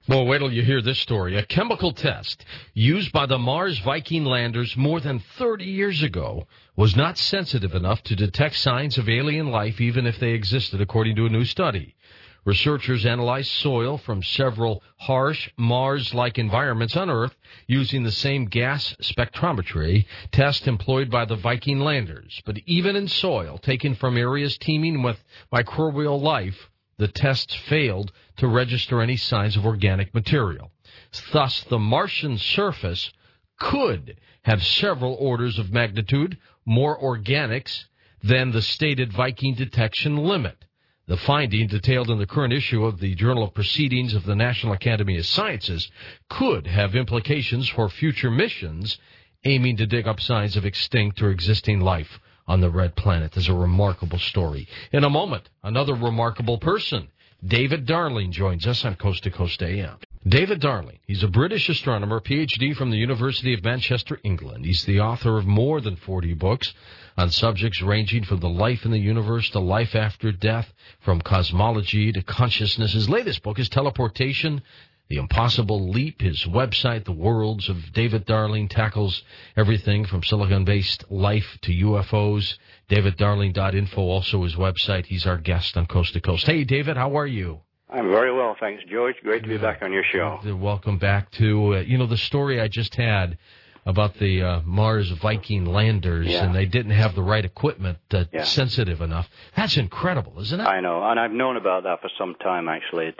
Well, wait till you hear this story. A chemical test used by the Mars Viking landers more than 30 years ago was not sensitive enough to detect signs of alien life, even if they existed, according to a new study. Researchers analyzed soil from several harsh Mars-like environments on Earth using the same gas spectrometry test employed by the Viking landers. But even in soil taken from areas teeming with microbial life, the tests failed to register any signs of organic material. Thus, the Martian surface could have several orders of magnitude more organics than the stated Viking detection limit. The finding, detailed in the current issue of the Journal of Proceedings of the National Academy of Sciences, could have implications for future missions aiming to dig up signs of extinct or existing life on the red planet. Is a remarkable story. In a moment, another remarkable person. David Darling joins us on Coast to Coast AM. David Darling, he's a British astronomer, PhD from the University of Manchester, England. He's the author of more than 40 books on subjects ranging from the life in the universe to life after death, from cosmology to consciousness. His latest book is Teleportation, The Impossible Leap. His website, The Worlds of David Darling, tackles everything from silicon-based life to UFOs. DavidDarling.info, also his website. He's our guest on Coast to Coast. Hey, David, how are you? I'm very well, thanks, George. Great to be back on your show. Welcome back to, the story I just had about the Mars Viking landers, and they didn't have the right equipment sensitive enough. That's incredible, isn't it? I know, and I've known about that for some time, actually.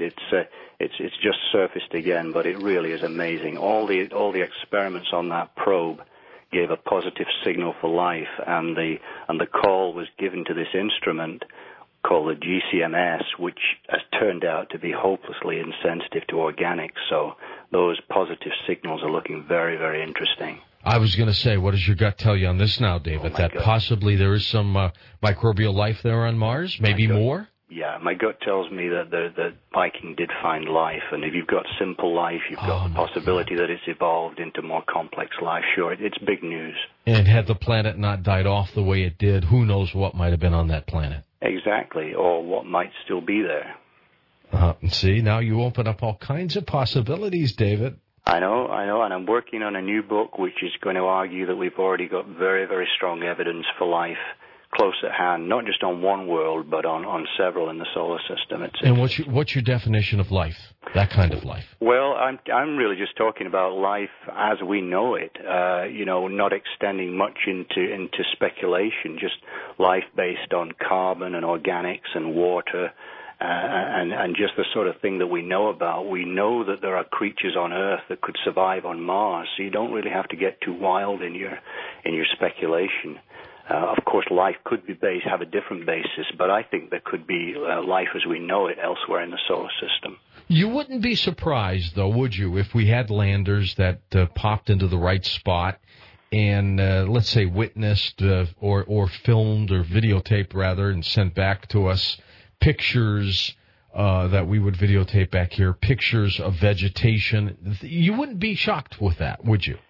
It's just surfaced again, but it really is amazing. All the experiments on that probe gave a positive signal for life, and the call was given to this instrument called the GCMS, which has turned out to be hopelessly insensitive to organics. So those positive signals are looking very, very interesting. I was going to say, what does your gut tell you on this now, David? That possibly there is some microbial life there on Mars? Maybe more? Yeah, my gut tells me that the Viking did find life, and if you've got simple life, you've got the possibility that it's evolved into more complex life. Sure, it's big news. And had the planet not died off the way it did, who knows what might have been on that planet? Exactly, or what might still be there. See, now you open up all kinds of possibilities, David. I know, and I'm working on a new book which is going to argue that we've already got very, very strong evidence for life close at hand, not just on one world, but on several in the solar system. And what's your definition of life, that kind of life? Well, I'm really just talking about life as we know it, not extending much into speculation, just life based on carbon and organics and water, and just the sort of thing that we know about. We know that there are creatures on Earth that could survive on Mars, so you don't really have to get too wild in your speculation. Of course, life could have a different basis, but I think there could be life as we know it elsewhere in the solar system. You wouldn't be surprised, though, would you, if we had landers that popped into the right spot and, let's say, witnessed or filmed or videotaped, rather, and sent back to us pictures that we would videotape back here, pictures of vegetation. You wouldn't be shocked with that, would you?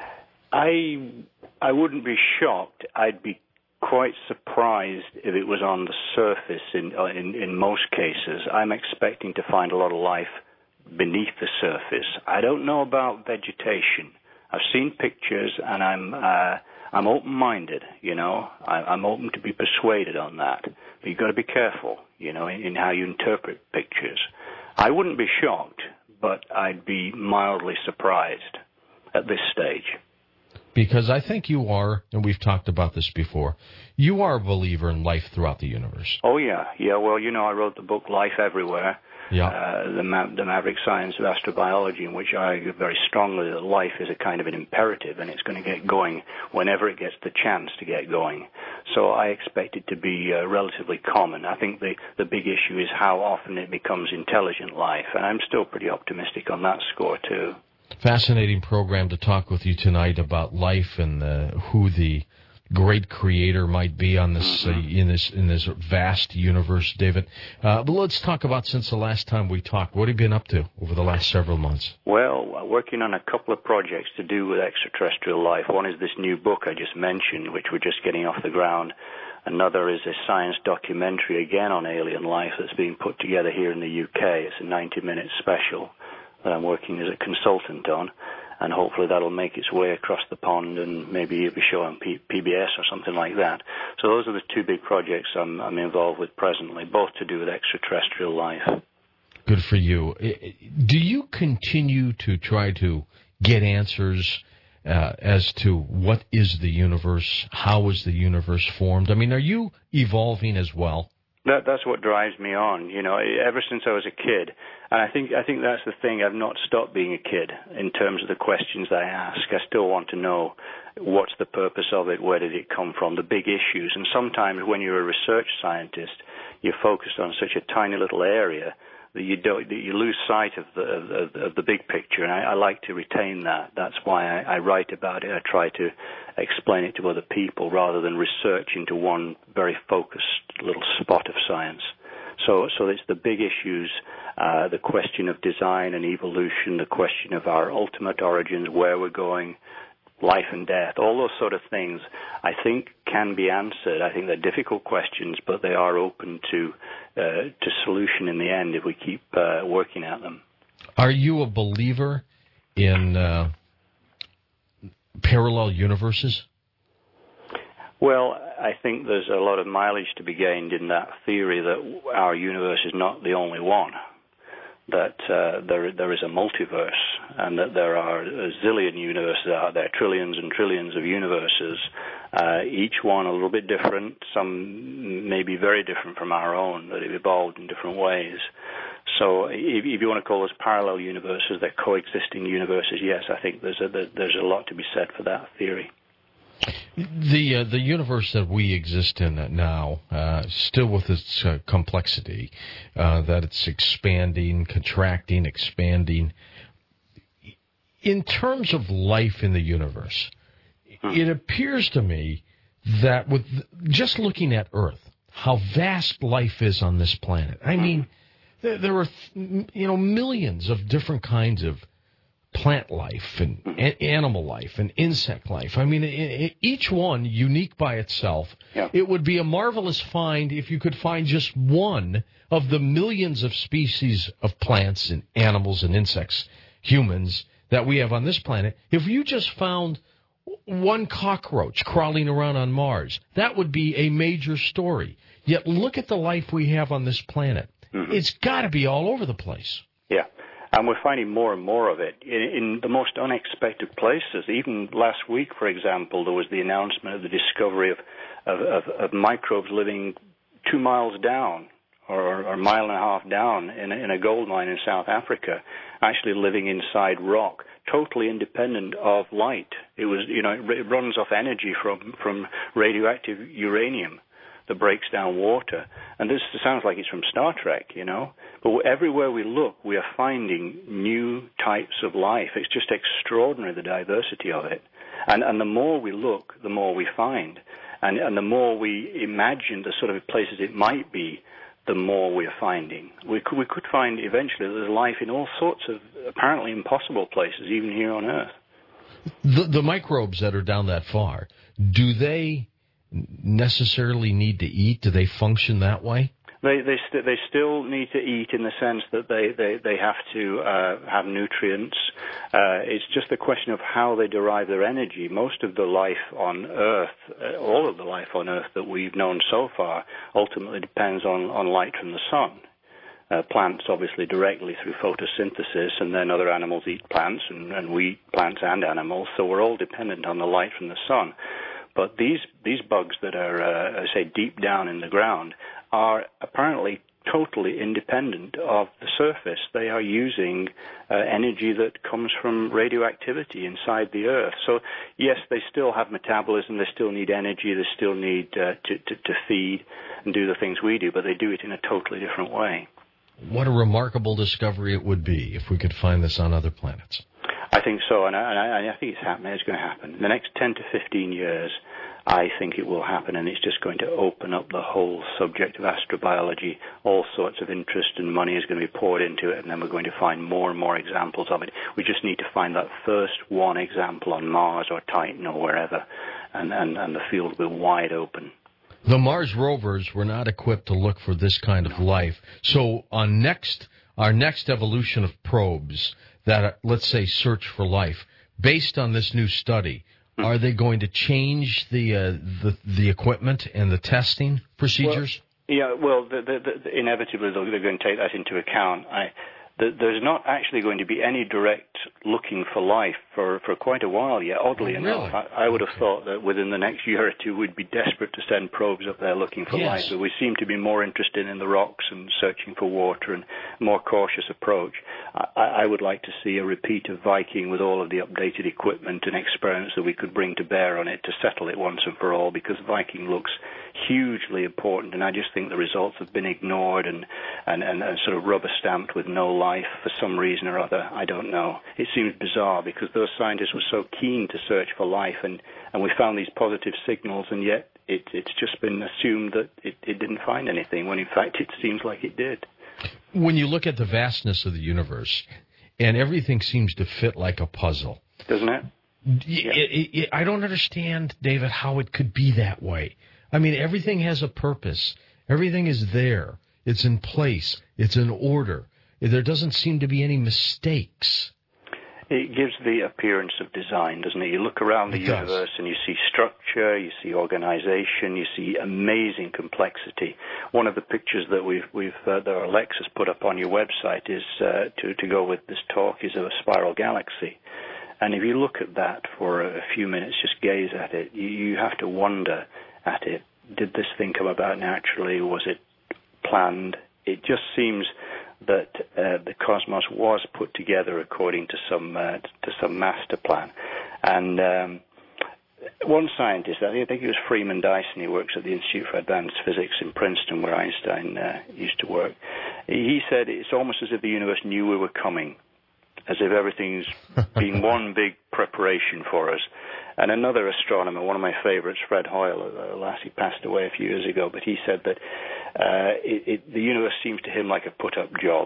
I wouldn't be shocked. I'd be quite surprised if it was on the surface in most cases. I'm expecting to find a lot of life beneath the surface. I don't know about vegetation. I've seen pictures, and I'm open-minded, I'm open to be persuaded on that. But you've got to be careful, in how you interpret pictures. I wouldn't be shocked, but I'd be mildly surprised at this stage. Because I think you are, and we've talked about this before, you are a believer in life throughout the universe. Oh, yeah. Yeah, well, I wrote the book Life Everywhere, the Maverick Science of Astrobiology, in which I argue very strongly that life is a kind of an imperative, and it's going to get going whenever it gets the chance to get going. So I expect it to be relatively common. I think the big issue is how often it becomes intelligent life, and I'm still pretty optimistic on that score, too. Fascinating program to talk with you tonight about life and who the great creator might be on this in this vast universe, David. But let's talk about, since the last time we talked, what have you been up to over the last several months? Well, working on a couple of projects to do with extraterrestrial life. One is this new book I just mentioned, which we're just getting off the ground. Another is a science documentary, again on alien life, that's being put together here in the UK. It's a 90-minute special that I'm working as a consultant on, and hopefully that'll make its way across the pond and maybe it'll be shown on PBS or something like that. So those are the two big projects I'm involved with presently, both to do with extraterrestrial life. Good for you. Do you continue to try to get answers as to what is the universe, how is the universe formed? I mean, are you evolving as well? That's what drives me on, ever since I was a kid. And I think that's the thing. I've not stopped being a kid in terms of the questions that I ask. I still want to know what's the purpose of it, where did it come from, the big issues. And sometimes when you're a research scientist, you're focused on such a tiny little area that you lose sight of the big picture, and I like to retain that. That's why I write about it. I try to explain it to other people rather than research into one very focused little spot of science. So it's the big issues, the question of design and evolution, the question of our ultimate origins, where we're going, life and death, all those sort of things, I think can be answered. I think they're difficult questions, but they are open to solution in the end if we keep working at them. Are you a believer in parallel universes? Well, I think there's a lot of mileage to be gained in that theory that our universe is not the only one, that there is a multiverse, and that there are a zillion universes out there, trillions and trillions of universes, each one a little bit different, some may be very different from our own, that have evolved in different ways. So if you want to call those parallel universes, they're coexisting universes, yes, I think there's a lot to be said for that theory. The universe that we exist in now, still with its complexity, that it's expanding, contracting, expanding. In terms of life in the universe, it appears to me that with just looking at Earth, how vast life is on this planet. I mean, there are millions of different kinds of plant life and animal life and insect life. I mean, each one unique by itself. Yeah. It would be a marvelous find if you could find just one of the millions of species of plants and animals and insects, humans, that we have on this planet. If you just found one cockroach crawling around on Mars, that would be a major story. Yet look at the life we have on this planet. Mm-hmm. It's got to be all over the place. Yeah. And we're finding more and more of it in the most unexpected places. Even last week, for example, there was the announcement of the discovery of microbes living 2 miles down or a mile and a half down in a gold mine in South Africa, actually living inside rock, totally independent of light. It was, it runs off energy from radioactive uranium that breaks down water. And this sounds like it's from Star Trek, But everywhere we look, we are finding new types of life. It's just extraordinary, the diversity of it. And the more we look, the more we find. And the more we imagine the sort of places it might be, the more we are finding. We could find eventually there's life in all sorts of apparently impossible places, even here on Earth. The microbes that are down that far, do they necessarily need to eat? Do they function that way? They still need to eat in the sense that they have to have nutrients. It's just a question of how they derive their energy. Most of the life on Earth, all of the life on Earth that we've known so far, ultimately depends on light from the sun. Plants, obviously, directly through photosynthesis, and then other animals eat plants, and we eat plants and animals, so we're all dependent on the light from the sun. But these bugs that are, say, deep down in the ground are apparently totally independent of the surface. They are using energy that comes from radioactivity inside the Earth. So, yes, they still have metabolism, they still need energy, they still need to feed and do the things we do, but they do it in a totally different way. What a remarkable discovery it would be if we could find this on other planets. I think so, and I think it's happening. It's going to happen. In the next 10 to 15 years, I think it will happen, and it's just going to open up the whole subject of astrobiology. All sorts of interest and money is going to be poured into it, and then we're going to find more and more examples of it. We just need to find that first one example on Mars or Titan or wherever, and the field will be wide open. The Mars rovers were not equipped to look for this kind of life. So our next evolution of probes, that, let's say, search for life, based on this new study, are they going to change the equipment and the testing procedures? Inevitably they're going to take that into account. There's not actually going to be any direct looking for life for quite a while yet, oddly enough. I would have thought that within the next year or two we'd be desperate to send probes up there looking for life, but we seem to be more interested in the rocks and searching for water and more cautious approach. I would like to see a repeat of Viking with all of the updated equipment and experiments that we could bring to bear on it to settle it once and for all, because Viking looks hugely important, and I just think the results have been ignored and sort of rubber stamped with no life for some reason or other. I don't know. It seems bizarre because those scientists were so keen to search for life, and we found these positive signals, and yet it's just been assumed that it didn't find anything, when in fact it seems like it did. When you look at the vastness of the universe, and everything seems to fit like a puzzle. Doesn't it? I don't understand, David, how it could be that way. I mean, everything has a purpose. Everything is there. It's in place. It's in order. There doesn't seem to be any mistakes. It gives the appearance of design, doesn't it? You look around the universe and you see structure, you see organization, you see amazing complexity. One of the pictures that that Alexis put up on your website is to go with this talk is of a spiral galaxy. And if you look at that for a few minutes, just gaze at it, you have to wonder at it. Did this thing come about naturally? Was it planned? It just seems that the cosmos was put together according to some master plan. And one scientist, I think it was Freeman Dyson, he works at the Institute for Advanced Physics in Princeton, where Einstein used to work. He said it's almost as if the universe knew we were coming, as if everything's been one big preparation for us. And another astronomer, one of my favorites, Fred Hoyle, alas, he passed away a few years ago, but he said that the universe seems to him like a put-up job.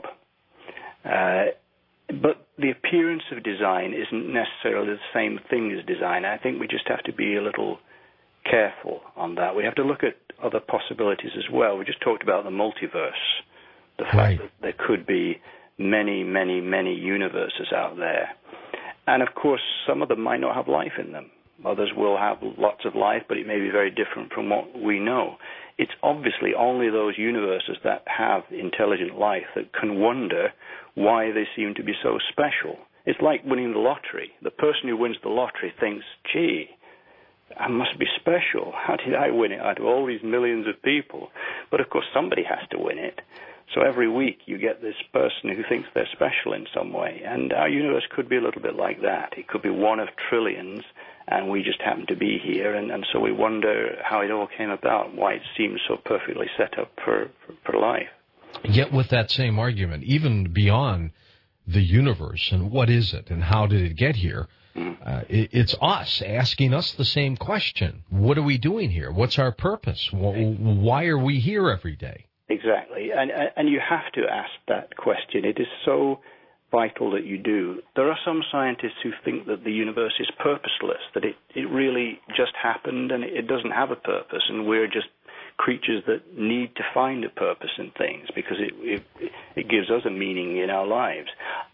But the appearance of design isn't necessarily the same thing as design. I think we just have to be a little careful on that. We have to look at other possibilities as well. We just talked about the multiverse, the fact that there could be many, many, many universes out there. And, of course, some of them might not have life in them. Others will have lots of life, but it may be very different from what we know. It's obviously only those universes that have intelligent life that can wonder why they seem to be so special. It's like winning the lottery. The person who wins the lottery thinks, gee, I must be special. How did I win it out of all these millions of people? But, of course, somebody has to win it. So every week you get this person who thinks they're special in some way. And our universe could be a little bit like that. It could be one of trillions, and we just happen to be here. And so we wonder how it all came about, why it seems so perfectly set up for life. Yet with that same argument, even beyond the universe and what is it and how did it get here, it's us asking us the same question. What are we doing here? What's our purpose? Why are we here every day? Exactly, and you have to ask that question. It is so vital that you do. There are some scientists who think that the universe is purposeless, that it really just happened and it doesn't have a purpose, and we're just creatures that need to find a purpose in things because it gives us a meaning in our lives.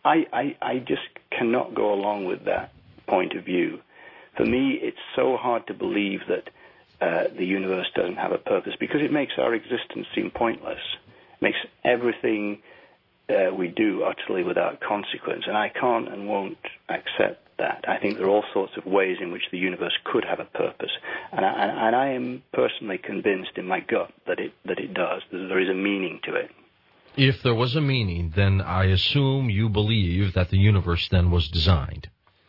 I just cannot go along with that point of view. For me, it's so hard to believe that the universe doesn't have a purpose because it makes our existence seem pointless. It makes everything we do utterly without consequence, and I can't and won't accept that. I think there are all sorts of ways in which the universe could have a purpose, and I am personally convinced in my gut that it does, that there is a meaning to it. If there was a meaning, then I assume you believe that the universe then was designed.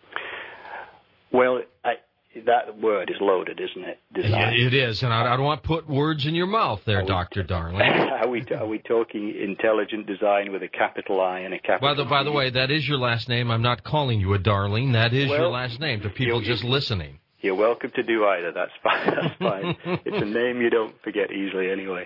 Well, that word is loaded, isn't it? Design. It is, and I don't want to put words in your mouth there, Dr. Darling. Are we talking intelligent design with a capital I and a capital D? By the way, that is your last name. I'm not calling you a darling. That is your last name to people just listening. You're welcome to do either. That's fine. That's fine. It's a name you don't forget easily anyway.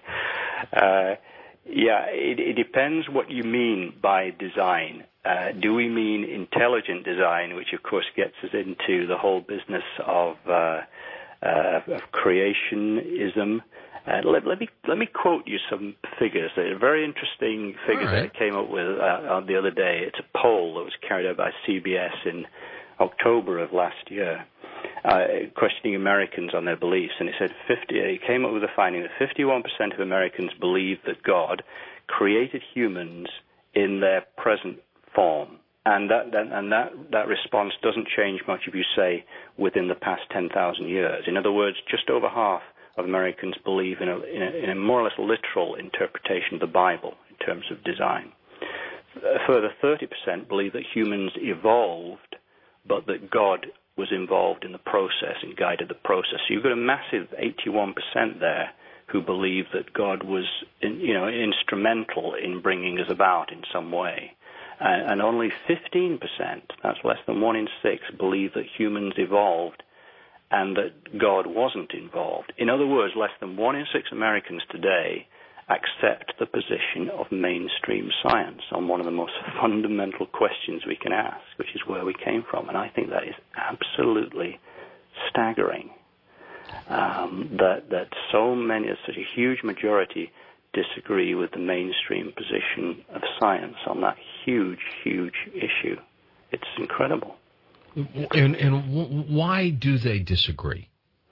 It depends what you mean by design. Do we mean intelligent design, which of course gets us into the whole business of of creationism. Let me quote you some figures. They're very interesting figures that I came up with the other day. It's a poll that was carried out by CBS in October of last year, questioning Americans on their beliefs. And it said it came up with a finding that 51% of Americans believe that God created humans in their present form. And that response doesn't change much if you say within the past 10,000 years. In other words, just over half of Americans believe in a more or less literal interpretation of the Bible in terms of design. A further 30% believe that humans evolved, but that God was involved in the process and guided the process. So you've got a massive 81% there who believe that God was instrumental in bringing us about in some way. And only 15%, that's less than 1 in 6, believe that humans evolved and that God wasn't involved. In other words, less than 1 in 6 Americans today accept the position of mainstream science on one of the most fundamental questions we can ask, which is where we came from. And I think that is absolutely staggering, that so many, such a huge majority, disagree with the mainstream position of science on that huge, huge issue. It's incredible. And why do they disagree?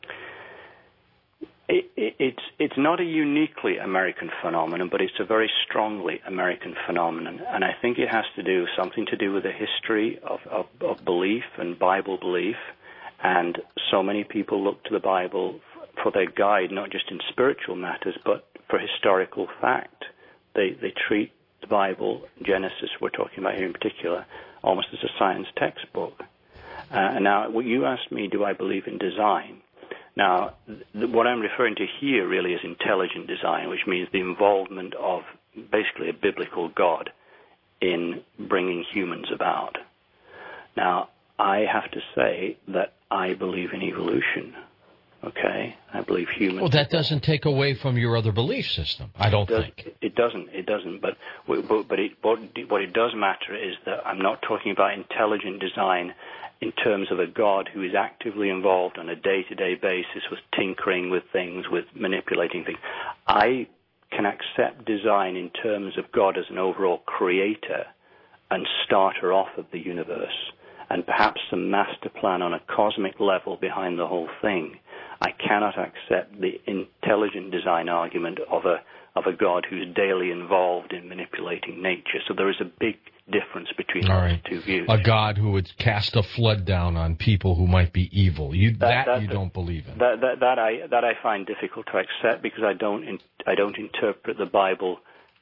It's not a uniquely American phenomenon, but it's a very strongly American phenomenon. And I think it has to do something to do with the history of belief and Bible belief. And so many people look to the Bible for their guide, not just in spiritual matters, but for historical fact. They treat the Bible, Genesis we're talking about here in particular, almost as a science textbook. Now, what you asked me, do I believe in design? Now, what I'm referring to here really is intelligent design, which means the involvement of basically a biblical God in bringing humans about. Now, I have to say that I believe in evolution. Okay, I believe humans. Well, that doesn't take away from your other belief system, I don't think. It doesn't. But what it does matter is that I'm not talking about intelligent design in terms of a God who is actively involved on a day-to-day basis with tinkering with things, with manipulating things. I can accept design in terms of God as an overall creator and starter off of the universe, and perhaps some master plan on a cosmic level behind the whole thing. I cannot accept the intelligent design argument of a God who's daily involved in manipulating nature. So there is a big difference between those two views. A God who would cast a flood down on people who might be evil. You don't believe in. That I find difficult to accept because I don't interpret the Bible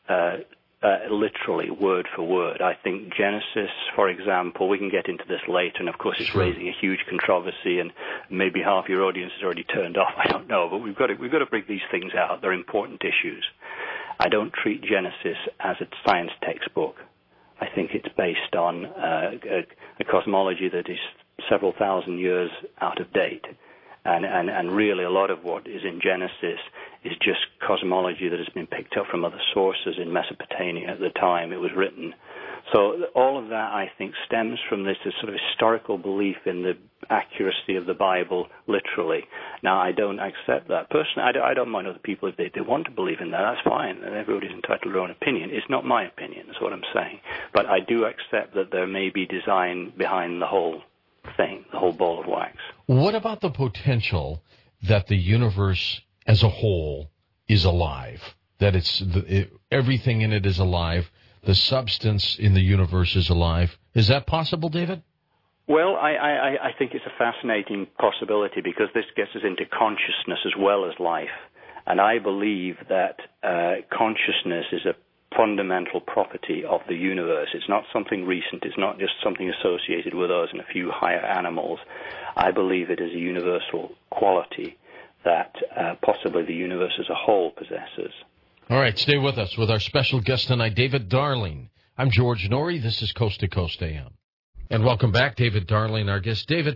literally, word for word. I think Genesis, for example, we can get into this later, and of course it's raising a huge controversy, and maybe half your audience has already turned off. I don't know, but we've got to bring these things out. They're important issues. I don't treat Genesis as a science textbook. I think it's based on a cosmology that is several thousand years out of date. And really a lot of what is in Genesis is just cosmology that has been picked up from other sources in Mesopotamia at the time it was written. So all of that, I think, stems from this sort of historical belief in the accuracy of the Bible, literally. Now, I don't accept that. Personally, I don't mind other people if they want to believe in that. That's fine. And everybody's entitled to their own opinion. It's not my opinion, is what I'm saying. But I do accept that there may be design behind the whole thing, the whole ball of wax. What about the potential that the universe as a whole is alive? That everything in it is alive? The substance in the universe is alive. Is that possible, David? Well, I think it's a fascinating possibility because this gets us into consciousness as well as life. And I believe that consciousness is a fundamental property of the universe. It's not something recent. It's not just something associated with us and a few higher animals. I believe it is a universal quality that possibly the universe as a whole possesses. All right, stay with us with our special guest tonight, David Darling. I'm George Norrie. This is Coast to Coast AM. And welcome back, David Darling, our guest. David,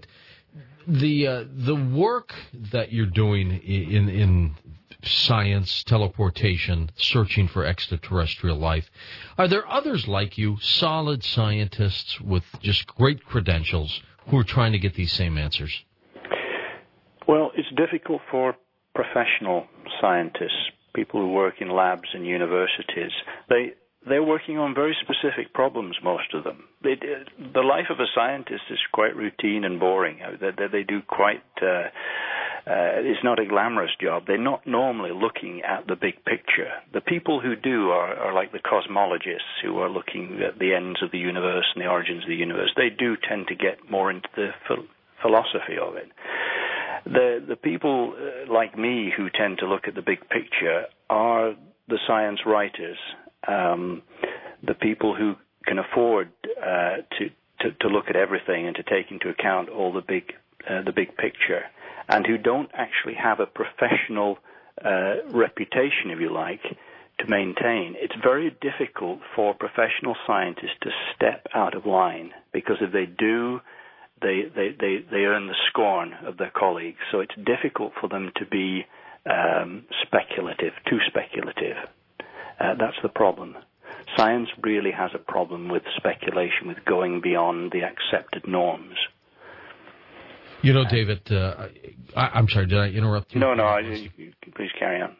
the work that you're doing in science, teleportation, searching for extraterrestrial life, are there others like you, solid scientists with just great credentials, who are trying to get these same answers? Well, it's difficult for professional scientists, people who work in labs and universities. They're working on very specific problems, most of them. The life of a scientist is quite routine and boring. They do quite... it's not a glamorous job. They're not normally looking at the big picture. The people who do are like the cosmologists who are looking at the ends of the universe and the origins of the universe. They do tend to get more into the philosophy of it. The people like me who tend to look at the big picture are the science writers, the people who can afford to look at everything and to take into account all the big picture, and who don't actually have a professional reputation, if you like, to maintain. It's very difficult for professional scientists to step out of line, because if they do, they earn the scorn of their colleagues. So it's difficult for them to be speculative, too speculative. That's the problem. Science really has a problem with speculation, with going beyond the accepted norms. You know, David, I'm sorry, did I interrupt you? No, please carry on.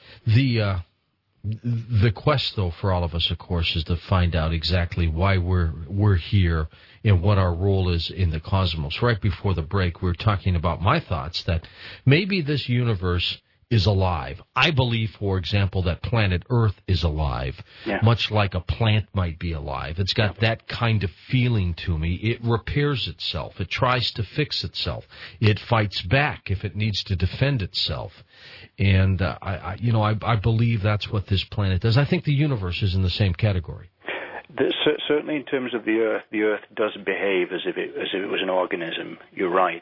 The quest, though, for all of us, of course, is to find out exactly why we're here and what our role is in the cosmos. Right before the break, we were talking about my thoughts that maybe this universe is alive. I believe, for example, that planet Earth is alive, much like a plant might be alive. It's got that kind of feeling to me. It repairs itself. It tries to fix itself. It fights back if it needs to defend itself. And, I believe that's what this planet does. I think the universe is in the same category. Certainly in terms of the Earth does behave as if it was an organism. You're right.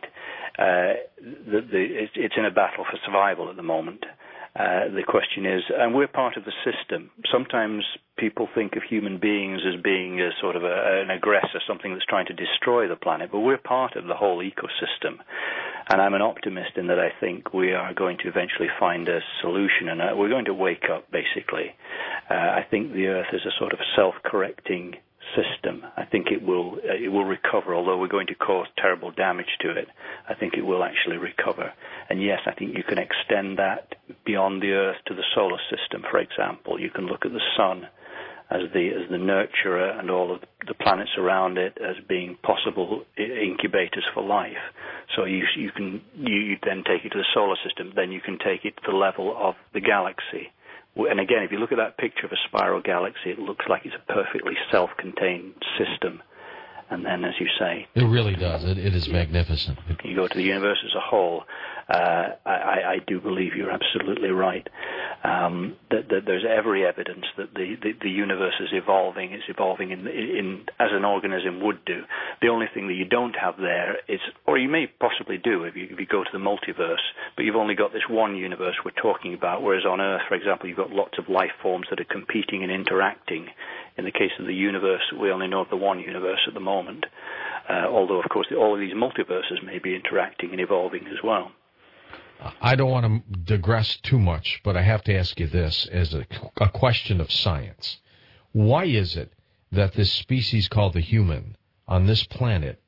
It's in a battle for survival at the moment. The question is, and we're part of the system. Sometimes people think of human beings as being a sort of an aggressor, something that's trying to destroy the planet, but we're part of the whole ecosystem. And I'm an optimist in that I think we are going to eventually find a solution, and we're going to wake up, basically. I think the Earth is a sort of self-correcting system. I think it will recover, although we're going to cause terrible damage to it. I think it will actually recover. And yes, I think you can extend that beyond the Earth to the solar system, for example. You can look at the sun as the nurturer and all of the planets around it as being possible incubators for life. So you then take it to the solar system, then you can take it to the level of the galaxy. And again, if you look at that picture of a spiral galaxy, it looks like it's a perfectly self-contained system. And then, as you say... It really does. It is magnificent. You go to the universe as a whole. I do believe you're absolutely right. That there's every evidence that the universe is evolving. It's evolving in as an organism would do. The only thing that you don't have there is, or you may possibly do if you go to the multiverse, but you've only got this one universe we're talking about, whereas on Earth, for example, you've got lots of life forms that are competing and interacting. In the case of the universe, we only know of the one universe at the moment, although, of course, all of these multiverses may be interacting and evolving as well. I don't want to digress too much, but I have to ask you this as a question of science. Why is it that this species called the human on this planet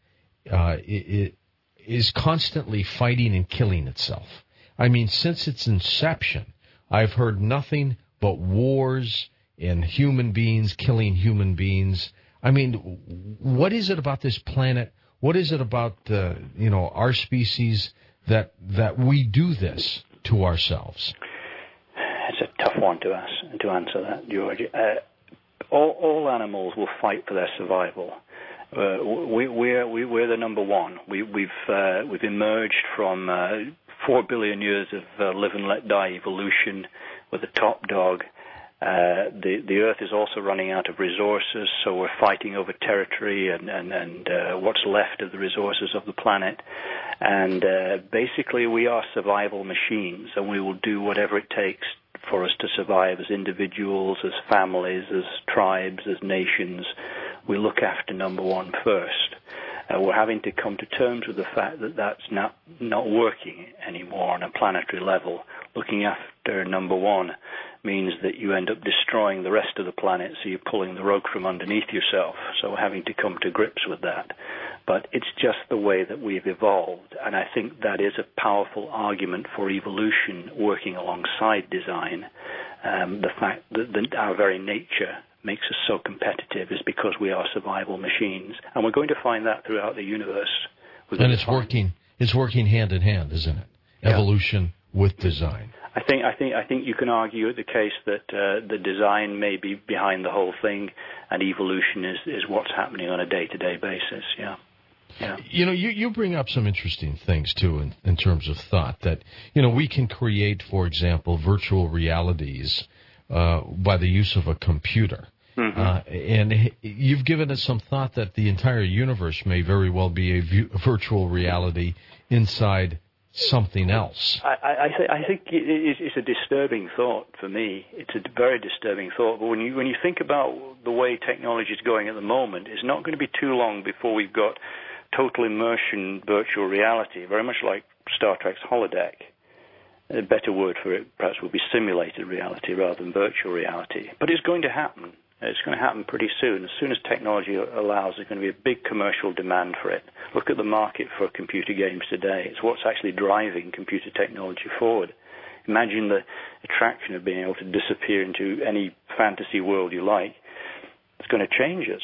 it is constantly fighting and killing itself? I mean, since its inception, I've heard nothing but wars and human beings killing human beings. I mean, what is it about this planet? What is it about our species that we do this to ourselves? It's a tough one to answer that, George. All animals will fight for their survival. We're the number one. We've emerged from 4 billion years of live and let die evolution with the top dog. The Earth is also running out of resources, so we're fighting over territory and what's left of the resources of the planet. And basically, we are survival machines, and we will do whatever it takes for us to survive as individuals, as families, as tribes, as nations. We look after number one first. We're having to come to terms with the fact that that's not working anymore on a planetary level. Looking after number one means that you end up destroying the rest of the planet, so you're pulling the rug from underneath yourself. So we're having to come to grips with that. But it's just the way that we've evolved, and I think that is a powerful argument for evolution working alongside design. The fact that our very nature makes us so competitive is because we are survival machines, and we're going to find that throughout the universe. And it's working hand in hand, isn't it? Yeah. Evolution with design. I think you can argue the case that the design may be behind the whole thing, and evolution is what's happening on a day-to-day basis. Yeah. Yeah. You bring up some interesting things, too, in terms of thought, that, we can create, for example, virtual realities by the use of a computer. Mm-hmm. And you've given us some thought that the entire universe may very well be a virtual reality inside something else. I think it's a disturbing thought for me. It's a very disturbing thought. But when you think about the way technology is going at the moment, it's not going to be too long before we've got total immersion virtual reality, very much like Star Trek's holodeck. A better word for it perhaps would be simulated reality rather than virtual reality. But it's going to happen. It's going to happen pretty soon. As soon as technology allows, there's going to be a big commercial demand for it. Look at the market for computer games today. It's what's actually driving computer technology forward. Imagine the attraction of being able to disappear into any fantasy world you like. It's going to change us.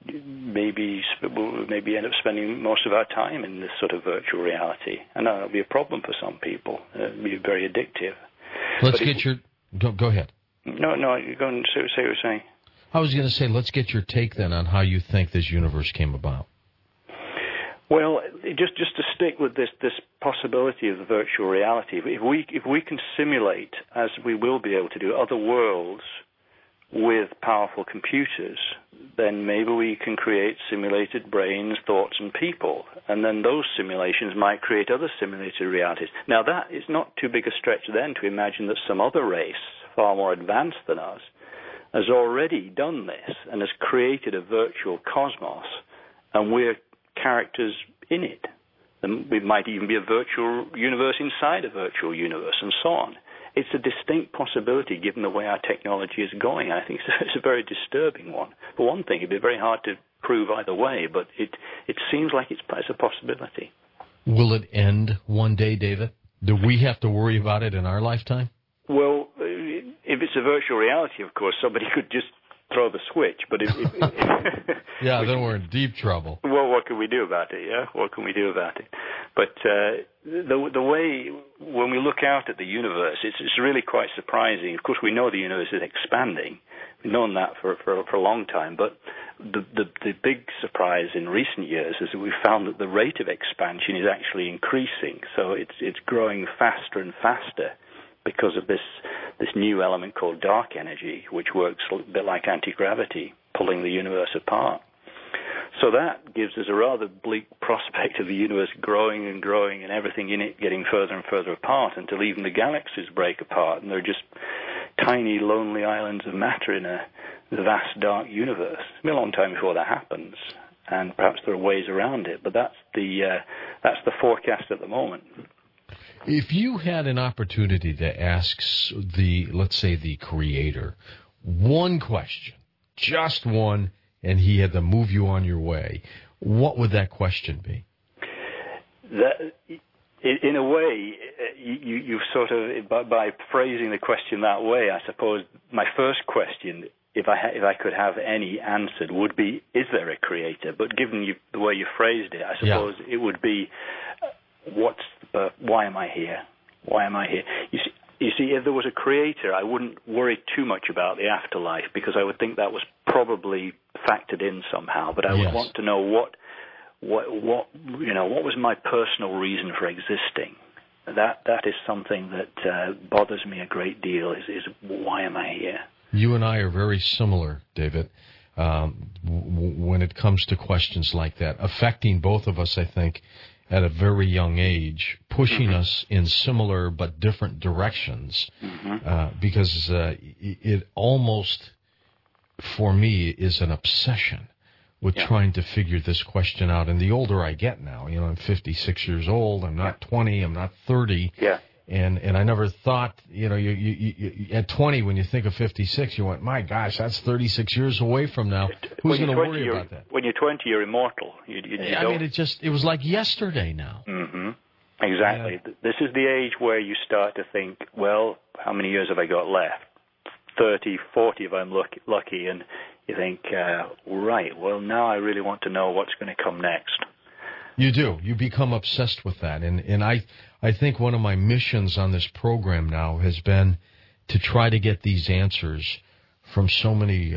We'll maybe end up spending most of our time in this sort of virtual reality. And that'll be a problem for some people. It'll be very addictive. Go ahead. No, you go and say what you're saying. I was going to say, let's get your take then on how you think this universe came about. Well, just to stick with this possibility of the virtual reality, if we can simulate, as we will be able to do, other worlds with powerful computers, then maybe we can create simulated brains, thoughts, and people. And then those simulations might create other simulated realities. Now, that is not too big a stretch then to imagine that some other race, far more advanced than us, has already done this and has created a virtual cosmos, and we're characters in it. And we might even be a virtual universe inside a virtual universe, and so on. It's a distinct possibility given the way our technology is going. I think it's a very disturbing one. For one thing, it'd be very hard to prove either way, but it seems like it's a possibility. Will it end one day, David? Do we have to worry about it in our lifetime? Well, if it's a virtual reality, of course, somebody could just throw the switch. But yeah, then we're in deep trouble. Well, what can we do about it? Yeah, what can we do about it? But the way when we look out at the universe, it's really quite surprising. Of course, we know the universe is expanding. We've known that for a long time. But the big surprise in recent years is that we've found that the rate of expansion is actually increasing. So it's growing faster and faster, because of this new element called dark energy, which works a bit like anti-gravity, pulling the universe apart. So that gives us a rather bleak prospect of the universe growing and growing and everything in it getting further and further apart until even the galaxies break apart and they're just tiny, lonely islands of matter in a vast, dark universe. It'll be a long time before that happens, and perhaps there are ways around it, but that's the forecast at the moment. If you had an opportunity to ask let's say the creator, one question, just one, and he had to move you on your way, what would that question be? In a way, you've sort of, by phrasing the question that way, I suppose my first question, if I could have any answered, would be, is there a creator? But given the way you phrased it, I suppose it would be, why am I here? Why am I here? You see, if there was a creator, I wouldn't worry too much about the afterlife, because I would think that was probably factored in somehow. But I would want to know what was my personal reason for existing. That is something that bothers me a great deal. Is why am I here? You and I are very similar, David, when it comes to questions like that, affecting both of us, I think, at a very young age, pushing us in similar but different directions, because it almost, for me, is an obsession with trying to figure this question out. And the older I get now, I'm 56 years old, I'm not 20, I'm not 30, And I never thought, you at 20, when you think of 56, you went, my gosh, that's 36 years away from now. Who's going to worry about that? When you're 20, you're immortal. It was like yesterday now. Mm-hmm. Exactly. Yeah. This is the age where you start to think, well, how many years have I got left? 30, 40 if I'm lucky. And you think, right, well, now I really want to know what's going to come next. You do. You become obsessed with that. And I think one of my missions on this program now has been to try to get these answers from so many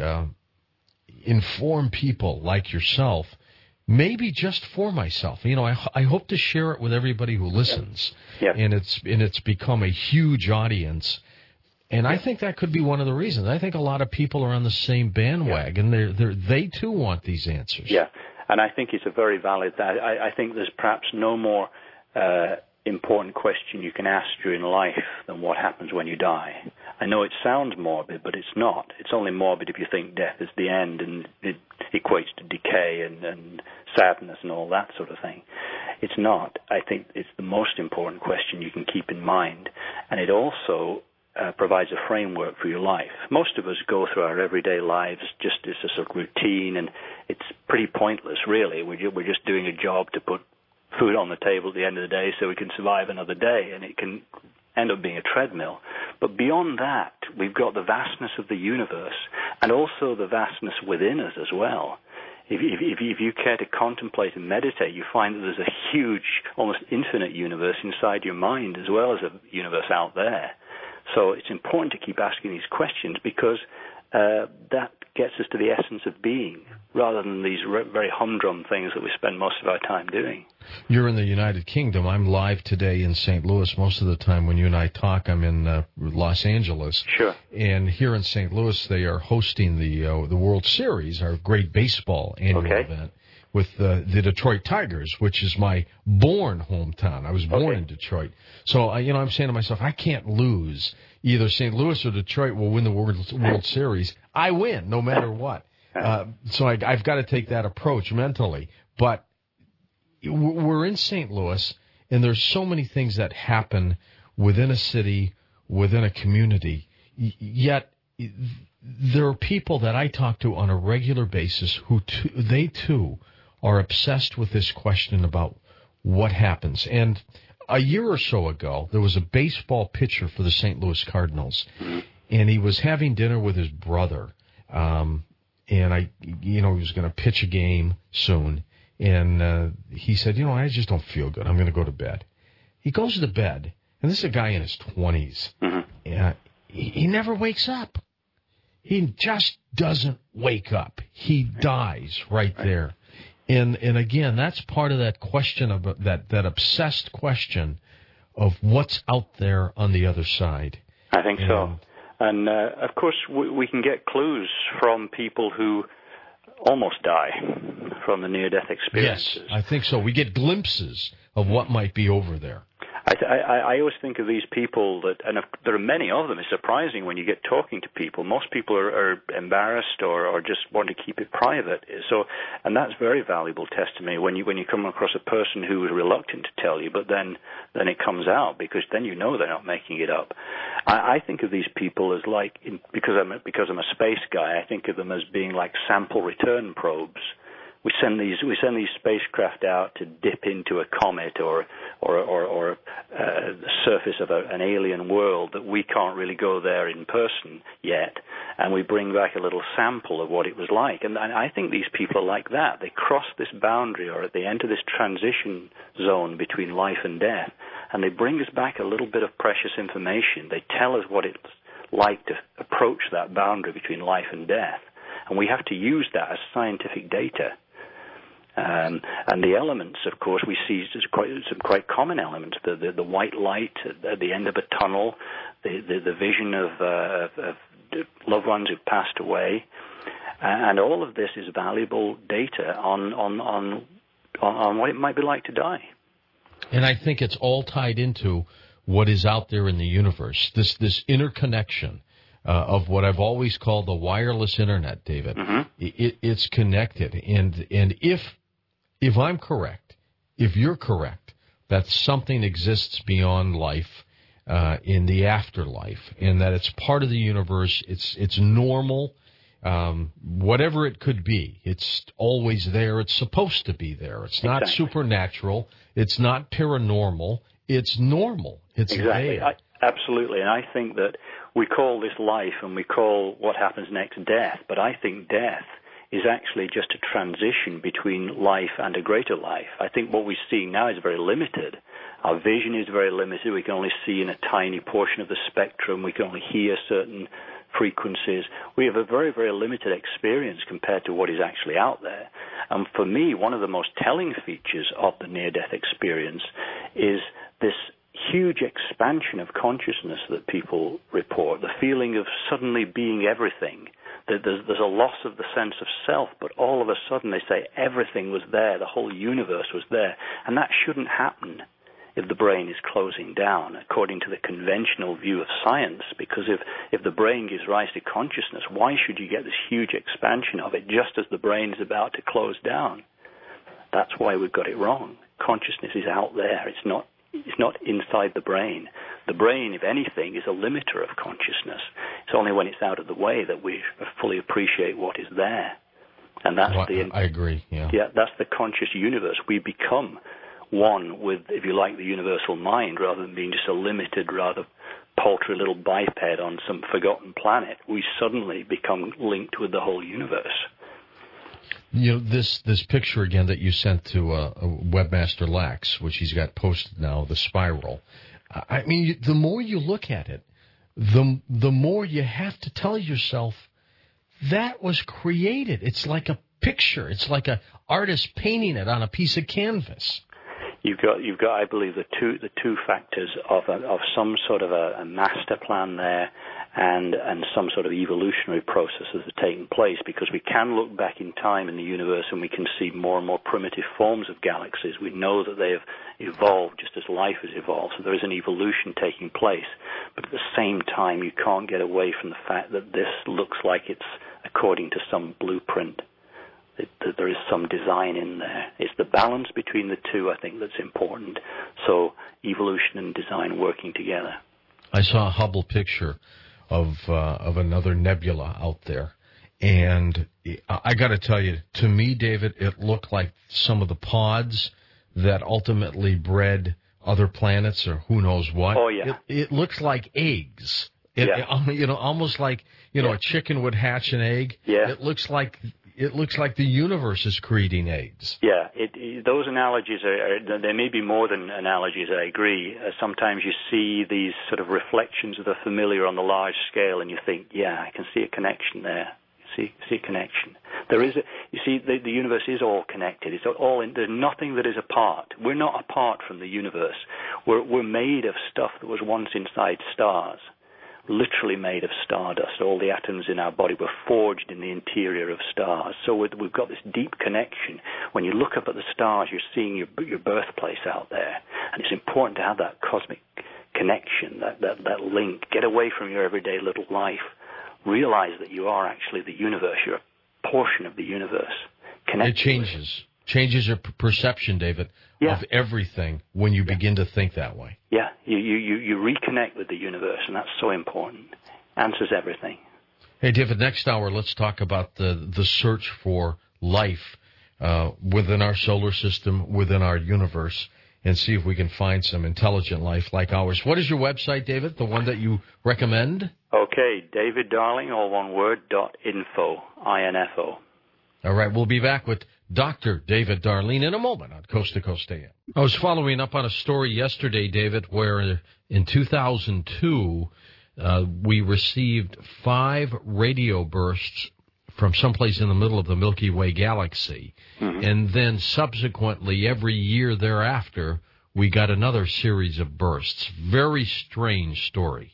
informed people like yourself, maybe just for myself. I hope to share it with everybody who listens. Yeah. And it's become a huge audience. And I think that could be one of the reasons. I think a lot of people are on the same bandwagon. Yeah. They too want these answers. Yeah. And I think it's a very valid. I think there's perhaps no more important question you can ask during life than what happens when you die. I know it sounds morbid, but it's not. It's only morbid if you think death is the end and it equates to decay and sadness and all that sort of thing. It's not. I think it's the most important question you can keep in mind, and it also provides a framework for your life. Most of us go through our everyday lives just as a sort of routine, and it's pretty pointless, really. We're just doing a job to put food on the table at the end of the day so we can survive another day, and it can end up being a treadmill. But beyond that, we've got the vastness of the universe and also the vastness within us as well. If you care to contemplate and meditate, you find that there's a huge, almost infinite universe inside your mind as well as a universe out there. So it's important to keep asking these questions because that gets us to the essence of being rather than these very humdrum things that we spend most of our time doing. You're in the United Kingdom. I'm live today in St. Louis. Most of the time when you and I talk, I'm in Los Angeles. Sure. And here in St. Louis, they are hosting the World Series, our great baseball annual event, with the Detroit Tigers, which is my born hometown. I was born in Detroit. So, I'm saying to myself, I can't lose. Either St. Louis or Detroit will win the World Series. I win, no matter what. So I've got to take that approach mentally. But we're in St. Louis, and there's so many things that happen within a city, within a community. Yet there are people that I talk to on a regular basis who they too are obsessed with this question about what happens. And a year or so ago, there was a baseball pitcher for the St. Louis Cardinals, and he was having dinner with his brother. And he was going to pitch a game soon. And he said, I just don't feel good. I'm going to go to bed. He goes to bed, and this is a guy in his 20s. And he never wakes up. He just doesn't wake up. He dies right there. And again, that's part of that question of that obsessed question of what's out there on the other side. I think so. And, of course, we can get clues from people who almost die from the near-death experiences. Yes, I think so. We get glimpses of what might be over there. I always think of these people and there are many of them. It's surprising when you get talking to people. Most people are embarrassed or just want to keep it private. And that's very valuable testimony when you come across a person who is reluctant to tell you, but then it comes out because then you know they're not making it up. I think of these people as because I'm a space guy. I think of them as being like sample return probes. We send these spacecraft out to dip into a comet or the surface of an alien world that we can't really go there in person yet, and we bring back a little sample of what it was like. And I think these people are like that. They cross this boundary or they enter this transition zone between life and death, and they bring us back a little bit of precious information. They tell us what it's like to approach that boundary between life and death, and we have to use that as scientific data. And the elements, of course, we see some quite common elements. The white light at the end of a tunnel, the vision of loved ones who've passed away, and all of this is valuable data on what it might be like to die. And I think it's all tied into what is out there in the universe. This interconnection of what I've always called the wireless internet, David. Mm-hmm. It's connected, and if I'm correct, if you're correct, that something exists beyond life, in the afterlife, in that it's part of the universe. It's normal. Whatever it could be, it's always there. It's supposed to be there. It's not supernatural. It's not paranormal. It's normal. It's there. Absolutely. And I think that we call this life and we call what happens next death, but I think death is actually just a transition between life and a greater life. I think what we see now is very limited. Our vision is very limited. We can only see in a tiny portion of the spectrum. We can only hear certain frequencies. We have a very, very limited experience compared to what is actually out there. And for me, one of the most telling features of the near-death experience is this huge expansion of consciousness that people report, the feeling of suddenly being everything. There's a loss of the sense of self, but all of a sudden they say everything was there, the whole universe was there, and that shouldn't happen if the brain is closing down, according to the conventional view of science, because if the brain gives rise to consciousness, why should you get this huge expansion of it just as the brain is about to close down? That's why we've got it wrong. Consciousness is out there. It's not inside the brain. The brain, if anything, is a limiter of consciousness. It's only when it's out of the way that we fully appreciate what is there. And that's I agree, yeah. Yeah, that's the conscious universe. We become one with, if you like, the universal mind, rather than being just a limited, rather paltry little biped on some forgotten planet. We suddenly become linked with the whole universe. You know, this picture again that you sent to Webmaster Lax, which he's got posted now, the spiral. I mean, the more you look at it, the more you have to tell yourself that was created. It's like a picture. It's like an artist painting it on a piece of canvas. You've got, I believe, the two factors of some sort of a master plan there, and some sort of evolutionary processes are taking place, because we can look back in time in the universe and we can see more and more primitive forms of galaxies. We know that they have evolved just as life has evolved, so there is an evolution taking place. But at the same time, you can't get away from the fact that this looks like it's according to some blueprint. That there is some design in there. It's the balance between the two, I think, that's important. So evolution and design working together. I saw a Hubble picture of another nebula out there, and I got to tell you, to me, David, it looked like some of the pods that ultimately bred other planets or who knows what. Oh yeah. It looks like eggs. Almost like a chicken would hatch an egg. Yeah. It looks like the universe is creating eggs. Yeah, those analogies there may be more than analogies, I agree. Sometimes you see these sort of reflections of the familiar on the large scale, and you think, yeah, I can see a connection there. See a connection. There is you see, the universe is all connected. It's all there's nothing that is apart. We're not apart from the universe. We're made of stuff that was once inside stars. Literally made of stardust. All the atoms in our body were forged in the interior of stars. So we've got this deep connection. When you look up at the stars, you're seeing your birthplace out there. And it's important to have that cosmic connection, that link. Get away from your everyday little life. Realize that you are actually the universe. You're a portion of the universe. It changes your perception, David, of everything when you begin to think that way. Yeah, you reconnect with the universe, and that's so important. Answers everything. Hey, David, next hour, let's talk about the search for life within our solar system, within our universe, and see if we can find some intelligent life like ours. What is your website, David, the one that you recommend? Okay, David Darling, all one word, .info, I-N-F-O. All right, we'll be back with Dr. David Darling in a moment on Coast to Coast AM. I was following up on a story yesterday, David, where in 2002 we received 5 radio bursts from someplace in the middle of the Milky Way galaxy. Mm-hmm. And then subsequently, every year thereafter, we got another series of bursts. Very strange story.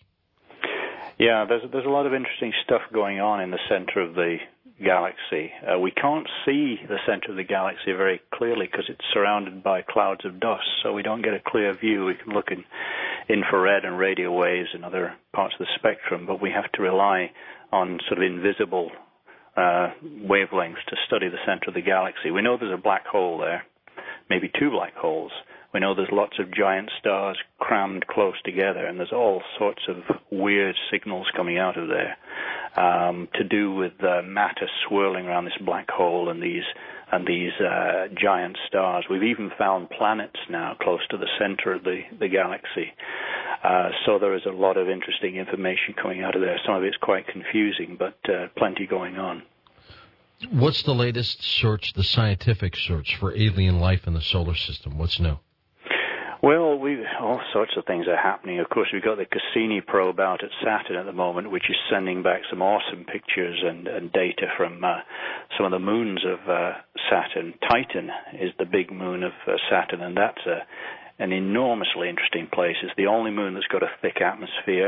Yeah, there's a lot of interesting stuff going on in the center of the galaxy. We can't see the center of the galaxy very clearly because it's surrounded by clouds of dust, so we don't get a clear view. We can look in infrared and radio waves and other parts of the spectrum, but we have to rely on sort of invisible wavelengths to study the center of the galaxy. We know there's a black hole there, maybe 2 black holes. We know there's lots of giant stars crammed close together, and there's all sorts of weird signals coming out of there to do with matter swirling around this black hole and these giant stars. We've even found planets now close to the center of the galaxy. So there is a lot of interesting information coming out of there. Some of it's quite confusing, but plenty going on. What's the latest search, the scientific search for alien life in the solar system? What's new? Well, all sorts of things are happening. Of course, we've got the Cassini probe out at Saturn at the moment, which is sending back some awesome pictures and data from some of the moons of Saturn. Titan is the big moon of Saturn, and that's an enormously interesting place. It's the only moon that's got a thick atmosphere.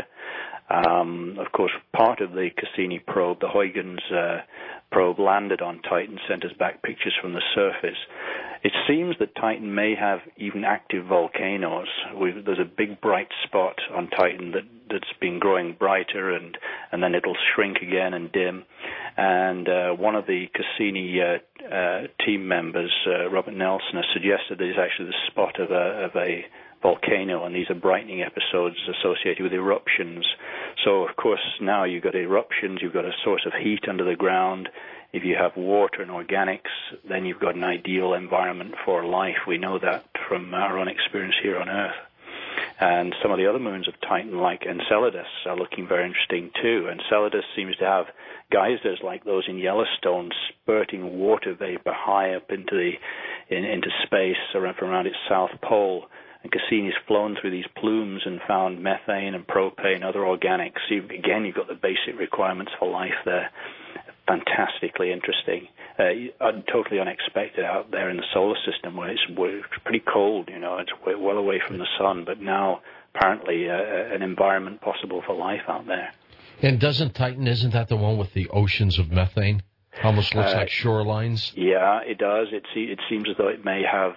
Of course, part of the Cassini probe, the Huygens probe, landed on Titan, sent us back pictures from the surface. It seems that Titan may have even active volcanoes. There's a big bright spot on Titan that's been growing brighter, and then it'll shrink again and dim. And one of the Cassini team members, Robert Nelson, has suggested that it's actually the spot of a volcano, and these are brightening episodes associated with eruptions. So, of course, now you've got eruptions, you've got a source of heat under the ground. If you have water and organics, then you've got an ideal environment for life. We know that from our own experience here on Earth. And some of the other moons of Titan, like Enceladus, are looking very interesting too. Enceladus seems to have geysers like those in Yellowstone, spurting water vapor high up into space from around its south pole. And Cassini's flown through these plumes and found methane and propane, other organics. So again, you've got the basic requirements for life there. Fantastically interesting. Totally unexpected out there in the solar system where it's pretty cold, it's well away from the sun, but now apparently an environment possible for life out there. And isn't that the one with the oceans of methane? Almost looks like shorelines. Yeah, it does. It seems as though it may have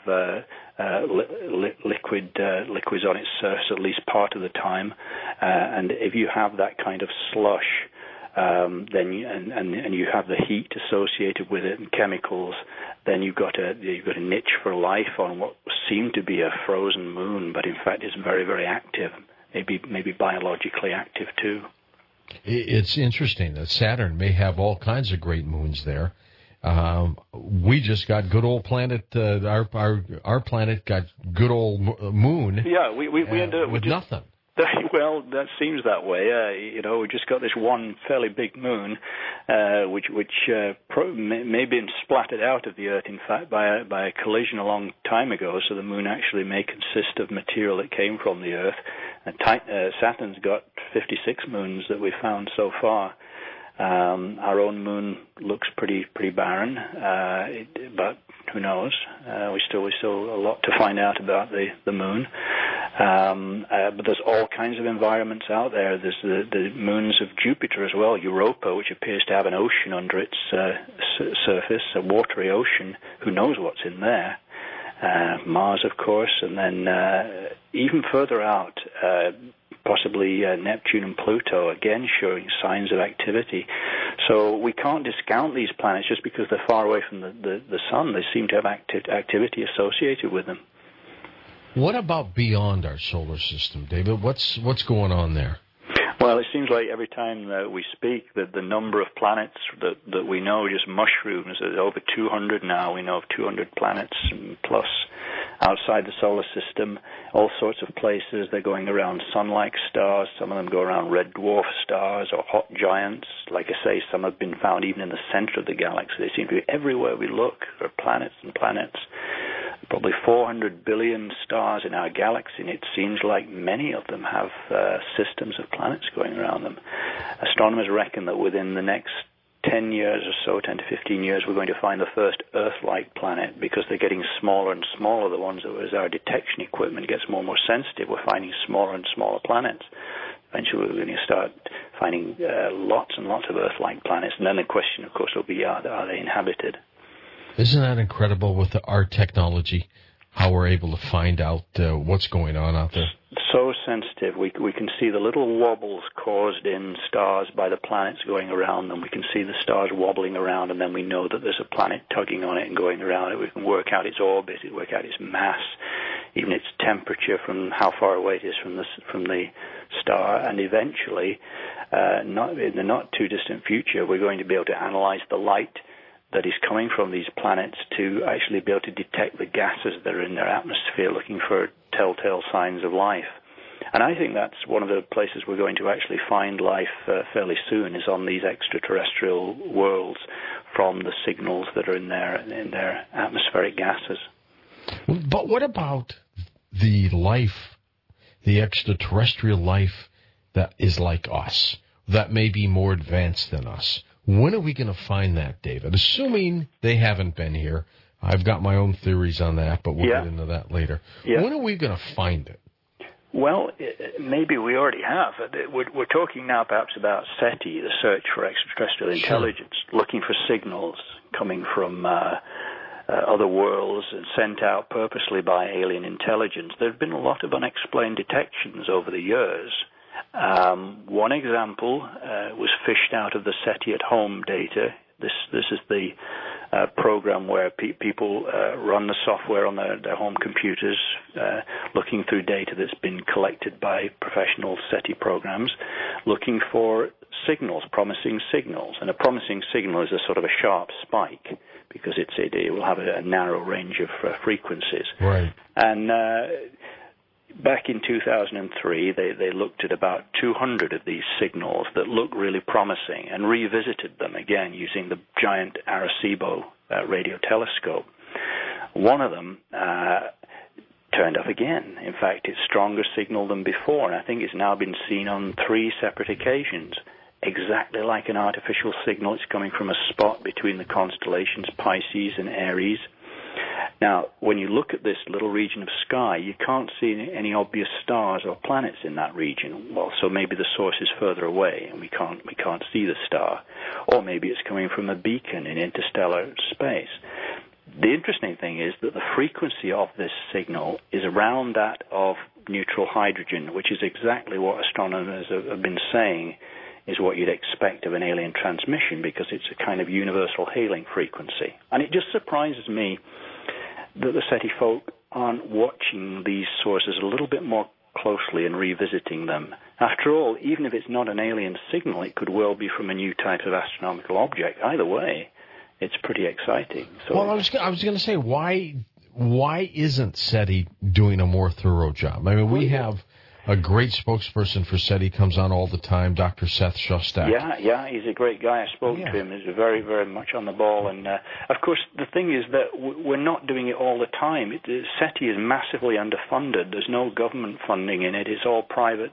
liquids on its surface at least part of the time. And if you have that kind of slush, then you have the heat associated with it and chemicals, then you've got a niche for life on what seemed to be a frozen moon, but in fact is very, very active, maybe biologically active too. It's interesting that Saturn may have all kinds of great moons there. We just got good old planet. Our planet got good old moon. Yeah, we end up with nothing. Well, that seems that way. We just got this one fairly big moon, which may have been splattered out of the Earth, in fact, by a collision a long time ago. So the moon actually may consist of material that came from the Earth. And Saturn's got 56 moons that we've found so far. Our own moon looks pretty barren, but who knows? We still a lot to find out about the moon. But there's all kinds of environments out there. There's the moons of Jupiter as well, Europa, which appears to have an ocean under its surface, a watery ocean. Who knows what's in there? Mars, of course, and then even further out, possibly Neptune and Pluto, again showing signs of activity. So we can't discount these planets just because they're far away from the sun. They seem to have activity associated with them. What about beyond our solar system, David? What's going on there? Well, it seems like every time we speak that the number of planets that we know just mushrooms. There's over 200 now. We know of 200 planets plus outside the solar system, all sorts of places. They're going around sun-like stars. Some of them go around red dwarf stars or hot giants. Like I say, some have been found even in the center of the galaxy. They seem to be everywhere we look. There are planets and planets. Probably 400 billion stars in our galaxy, and it seems like many of them have systems of planets going around them. Astronomers reckon that within the next 10 years or so, 10 to 15 years, we're going to find the first Earth-like planet because they're getting smaller and smaller. The ones that, as our detection equipment gets more and more sensitive, we're finding smaller and smaller planets. Eventually, we're going to start finding lots and lots of Earth-like planets. And then the question, of course, will be, are they inhabited? Isn't that incredible with our technology, how we're able to find out what's going on out there? So sensitive. We can see the little wobbles caused in stars by the planets going around them. We can see the stars wobbling around, and then we know that there's a planet tugging on it and going around it. We can work out its orbit, work out its mass. even its temperature, from how far away it is from the star, and eventually, not in the not too distant future, we're going to be able to analyze the light that is coming from these planets to actually be able to detect the gases that are in their atmosphere, looking for telltale signs of life. And I think that's one of the places we're going to actually find life fairly soon, is on these extraterrestrial worlds from the signals that are in their atmospheric gases. But what about the life, the extraterrestrial life that is like us, that may be more advanced than us? When are we going to find that, David? Assuming they haven't been here. I've got my own theories on that, but we'll get into that later. Yeah. When are we going to find it? Well, maybe we already have. We're talking now perhaps about SETI, the Search for Extraterrestrial Intelligence, looking for signals coming from other worlds and sent out purposely by alien intelligence. There have been a lot of unexplained detections over the years. One example was fished out of the SETI at Home data. This is the program where people run the software on their home computers, looking through data that's been collected by professional SETI programs, looking for signals, promising signals. And a promising signal is a sort of a sharp spike, because it will have a narrow range of frequencies. Right. And back in 2003, they looked at about 200 of these signals that looked really promising and revisited them again using the giant Arecibo radio telescope. One of them turned up again. In fact, it's stronger signal than before, and I think it's now been seen on 3 separate occasions. Exactly like an artificial signal. It's coming from a spot between the constellations Pisces and Aries. Now, when you look at this little region of sky, you can't see any obvious stars or planets in that region. Well, so maybe the source is further away and we can't see the star. Or maybe it's coming from a beacon in interstellar space. The interesting thing is that the frequency of this signal is around that of neutral hydrogen, which is exactly what astronomers have been saying is what you'd expect of an alien transmission, because it's a kind of universal hailing frequency. And it just surprises me that the SETI folk aren't watching these sources a little bit more closely and revisiting them. After all, even if it's not an alien signal, it could well be from a new type of astronomical object. Either way, it's pretty exciting. So, well, I was going to say, why isn't SETI doing a more thorough job? I mean, we have a great spokesperson for SETI, comes on all the time, Dr. Seth Shostak. Yeah, he's a great guy. I spoke to him. He's very, very much on the ball. And, of course, the thing is that we're not doing it all the time. SETI is massively underfunded. There's no government funding in it. It's all private.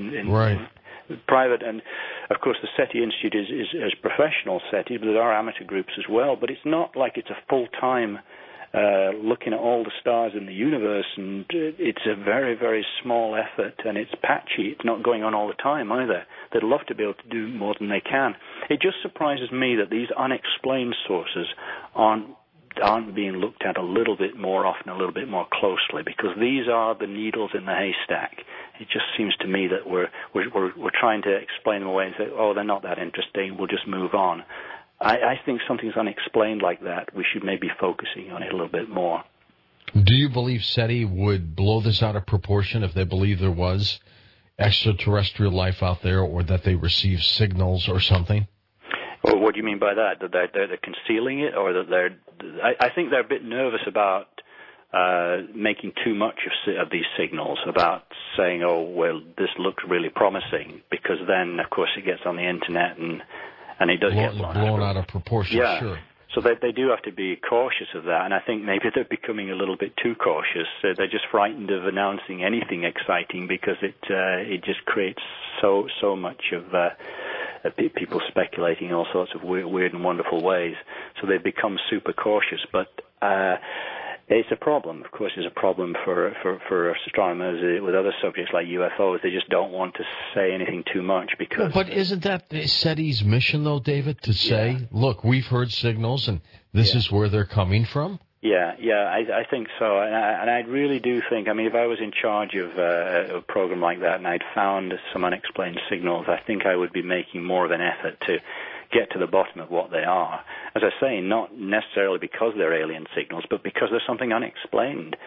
Private, and, of course, the SETI Institute is professional SETI, but there are amateur groups as well. But it's not like it's a full-time looking at all the stars in the universe, and it's a very, very small effort, and it's patchy. It's not going on all the time either. They'd love to be able to do more than they can. It just surprises me that these unexplained sources aren't being looked at a little bit more often, a little bit more closely, because these are the needles in the haystack. It just seems to me that we're trying to explain them away and say, oh, they're not that interesting, we'll just move on. I think something's unexplained like that, we should maybe be focusing on it a little bit more. Do you believe SETI would blow this out of proportion if they believe there was extraterrestrial life out there, or that they receive signals or something? Well, what do you mean by that? That they're concealing it, or that I think they're a bit nervous about making too much of these signals, about saying, oh, well, this looks really promising, because then, of course, it gets on the internet and it does get blown out of proportion. Yeah. Sure. So they do have to be cautious of that, and I think maybe they're becoming a little bit too cautious. They're just frightened of announcing anything exciting, because it just creates so much of people speculating in all sorts of weird and wonderful ways. So they've become super cautious, but it's a problem. Of course, it's a problem for astronomers with other subjects like UFOs. They just don't want to say anything too much, because... But isn't that SETI's mission, though, David, to say, look, we've heard signals, and this is where they're coming from? Yeah, I think so. And I really do think, I mean, if I was in charge of a program like that and I'd found some unexplained signals, I think I would be making more of an effort to get to the bottom of what they are. As I say, not necessarily because they're alien signals, but because there's something unexplained.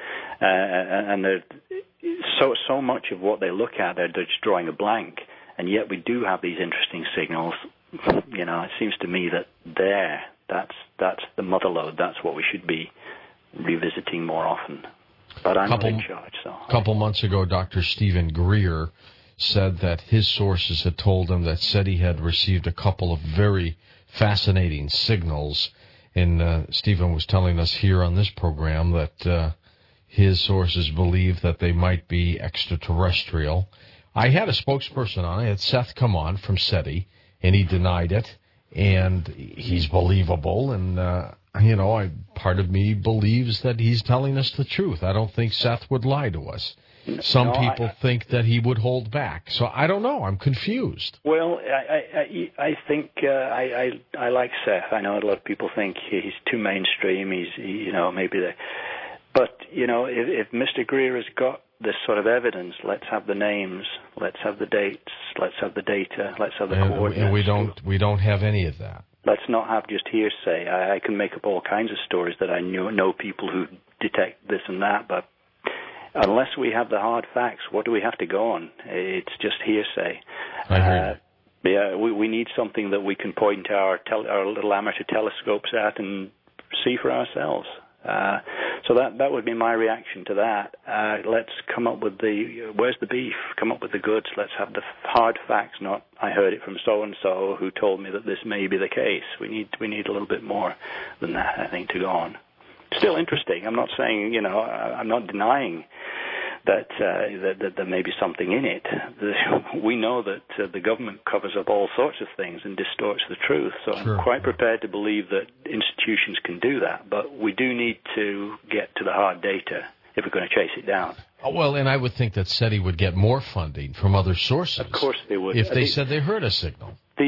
And so much of what they look at, they're just drawing a blank. And yet we do have these interesting signals. You know, it seems to me that that's the mother lode. That's what we should be revisiting more often. But I'm not in charge. So a couple months ago, Dr. Stephen Greer said that his sources had told him that SETI had received a couple of very fascinating signals. And Stephen was telling us here on this program that his sources believe that they might be extraterrestrial. I had a spokesperson on. I had Seth come on from SETI, and he denied it. And he's believable, and part of me believes that he's telling us the truth. I don't think Seth would lie to us. Some people think that he would hold back. So I don't know. I'm confused. Well, I think I like Seth. I know a lot of people think he's too mainstream. But if Mr. Greer has got this sort of evidence, let's have the names, let's have the dates, let's have the data, let's have the coordinates. And we don't have any of that. Let's not have just hearsay. I can make up all kinds of stories that I know people who detect this and that, but unless we have the hard facts, what do we have to go on? It's just hearsay. I heard you. Yeah, we need something that we can point our little amateur telescopes at and see for ourselves. So that would be my reaction to that. Let's come up with where's the beef? Come up with the goods. Let's have the hard facts, not I heard it from so-and-so who told me that this may be the case. We need a little bit more than that, I think, to go on. Still interesting. I'm not saying, I'm not denying that there may be something in it. We know that the government covers up all sorts of things and distorts the truth, so sure. I'm quite prepared to believe that institutions can do that, but we do need to get to the hard data if we're going to chase it down. Well, and I would think that SETI would get more funding from other sources. Of course they would. If they said they heard a signal.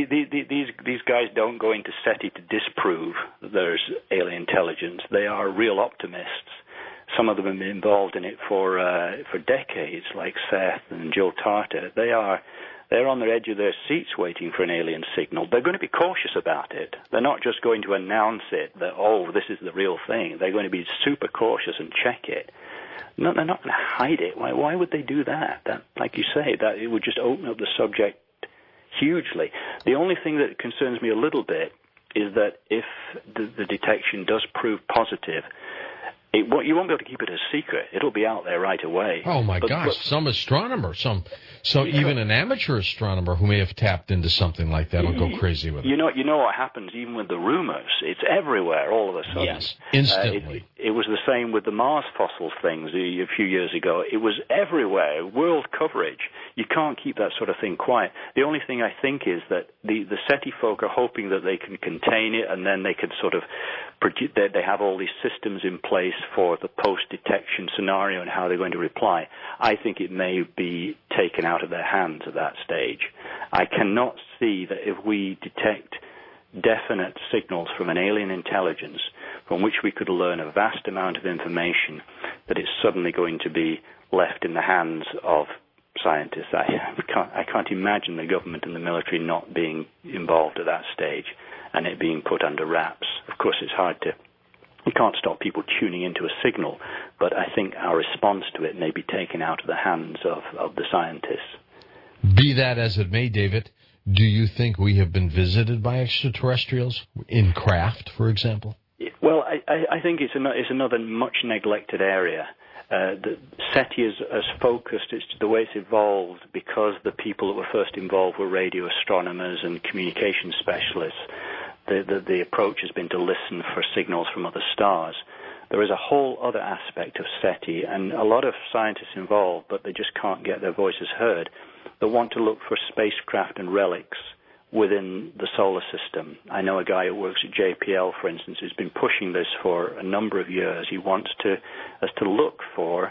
These guys don't go into SETI to disprove that there's alien intelligence. They are real optimists. Some of them have been involved in it for decades, like Seth and Joe Tarter. They're on the edge of their seats waiting for an alien signal. They're going to be cautious about it. They're not just going to announce it that, this is the real thing. They're going to be super cautious and check it. No, they're not going to hide it. Why would they do that? That, like you say, that it would just open up the subject hugely. The only thing that concerns me a little bit is that if the detection does prove positive, you won't be able to keep it a secret. It'll be out there right away. Oh, my gosh. Some astronomer, even an amateur astronomer who may have tapped into something like that will go crazy with it. You know what happens even with the rumors. It's everywhere all of a sudden. Yes, instantly. It was the same with the Mars fossils things a few years ago. It was everywhere, world coverage. You can't keep that sort of thing quiet. The only thing I think is that the SETI folk are hoping that they can contain it and then they can sort of they have all these systems in place for the post-detection scenario and how they're going to reply. I think it may be taken out of their hands at that stage. I cannot see that if we detect definite signals from an alien intelligence from which we could learn a vast amount of information, that it's suddenly going to be left in the hands of scientists. I can't imagine the government and the military not being involved at that stage and it being put under wraps. Of course, you can't stop people tuning into a signal, but I think our response to it may be taken out of the hands of the scientists. Be that as it may, David, do you think we have been visited by extraterrestrials in craft, for example? Well, I think it's another much neglected area. The SETI is focused, it's the way it's evolved because the people that were first involved were radio astronomers and communication specialists. The approach has been to listen for signals from other stars. There is a whole other aspect of SETI, and a lot of scientists involved, but they just can't get their voices heard. They want to look for spacecraft and relics within the solar system. I know a guy who works at JPL, for instance, who's been pushing this for a number of years. He wants us to look for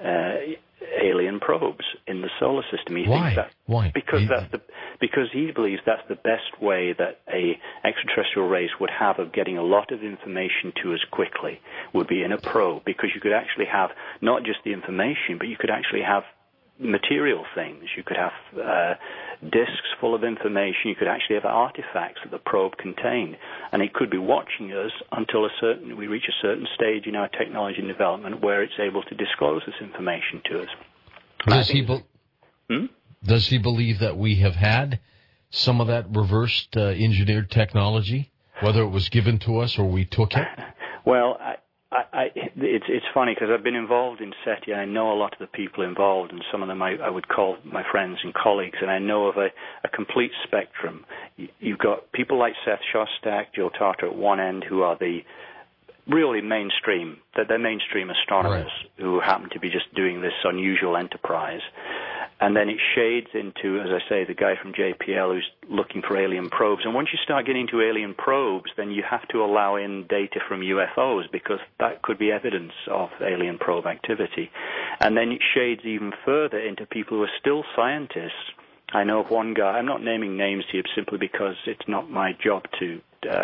alien probes in the solar system. Why? Because he believes that's the best way that a extraterrestrial race would have of getting a lot of information to us quickly, would be in a probe, because you could actually have not just the information, but you could actually have material things. You could have disks full of information. You could actually have artifacts that the probe contained, and it could be watching us until we reach a certain stage in our technology and development where it's able to disclose this information to us. Does he believe that we have had some of that reversed engineered technology, whether it was given to us or we took it? Well, it's funny because I've been involved in SETI, and I know a lot of the people involved, and some of them I would call my friends and colleagues, and I know of a complete spectrum. You've got people like Seth Shostak, Joe Tarter at one end, who are the really mainstream, they're mainstream astronomers who happen to be just doing this unusual enterprise. And then it shades into, as I say, the guy from JPL who's looking for alien probes. And once you start getting into alien probes, then you have to allow in data from UFOs because that could be evidence of alien probe activity. And then it shades even further into people who are still scientists. I know of one guy, I'm not naming names here simply because it's not my job to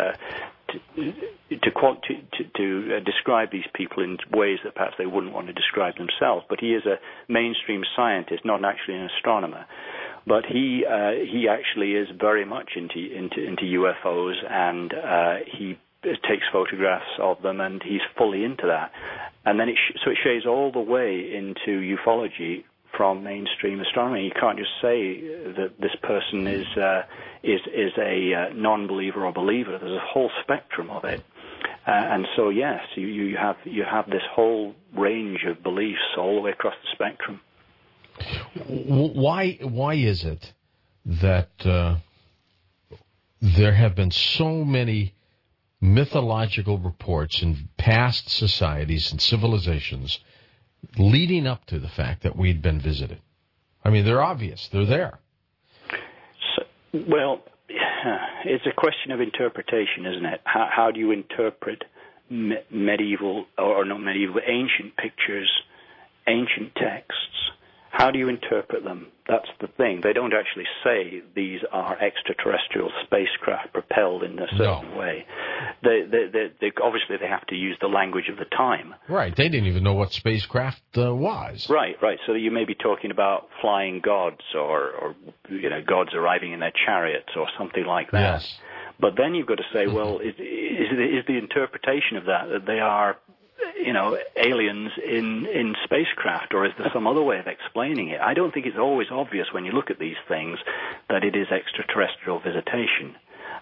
describe these people in ways that perhaps they wouldn't want to describe themselves. But he is a mainstream scientist, not actually an astronomer. But he actually is very much into UFOs, and he takes photographs of them, and he's fully into that. And then it shades all the way into ufology from mainstream astronomy. You can't just say that this person is a non-believer or believer. There's a whole spectrum of it, and so yes, you have this whole range of beliefs all the way across the spectrum. Why is it that there have been so many mythological reports in past societies and civilizations leading up to the fact that we'd been visited? I mean, they're obvious. They're there. Well, it's a question of interpretation, isn't it? How do you interpret medieval, or not medieval, ancient pictures, ancient texts? How do you interpret them? That's the thing. They don't actually say these are extraterrestrial spacecraft propelled in a certain way. They obviously they have to use the language of the time. Right. They didn't even know what spacecraft was. Right. So you may be talking about flying gods or gods arriving in their chariots or something like that. Yes. But then you've got to say, well, is the interpretation of that they are aliens in spacecraft, or is there some other way of explaining it? I don't think it's always obvious when you look at these things that it is extraterrestrial visitation.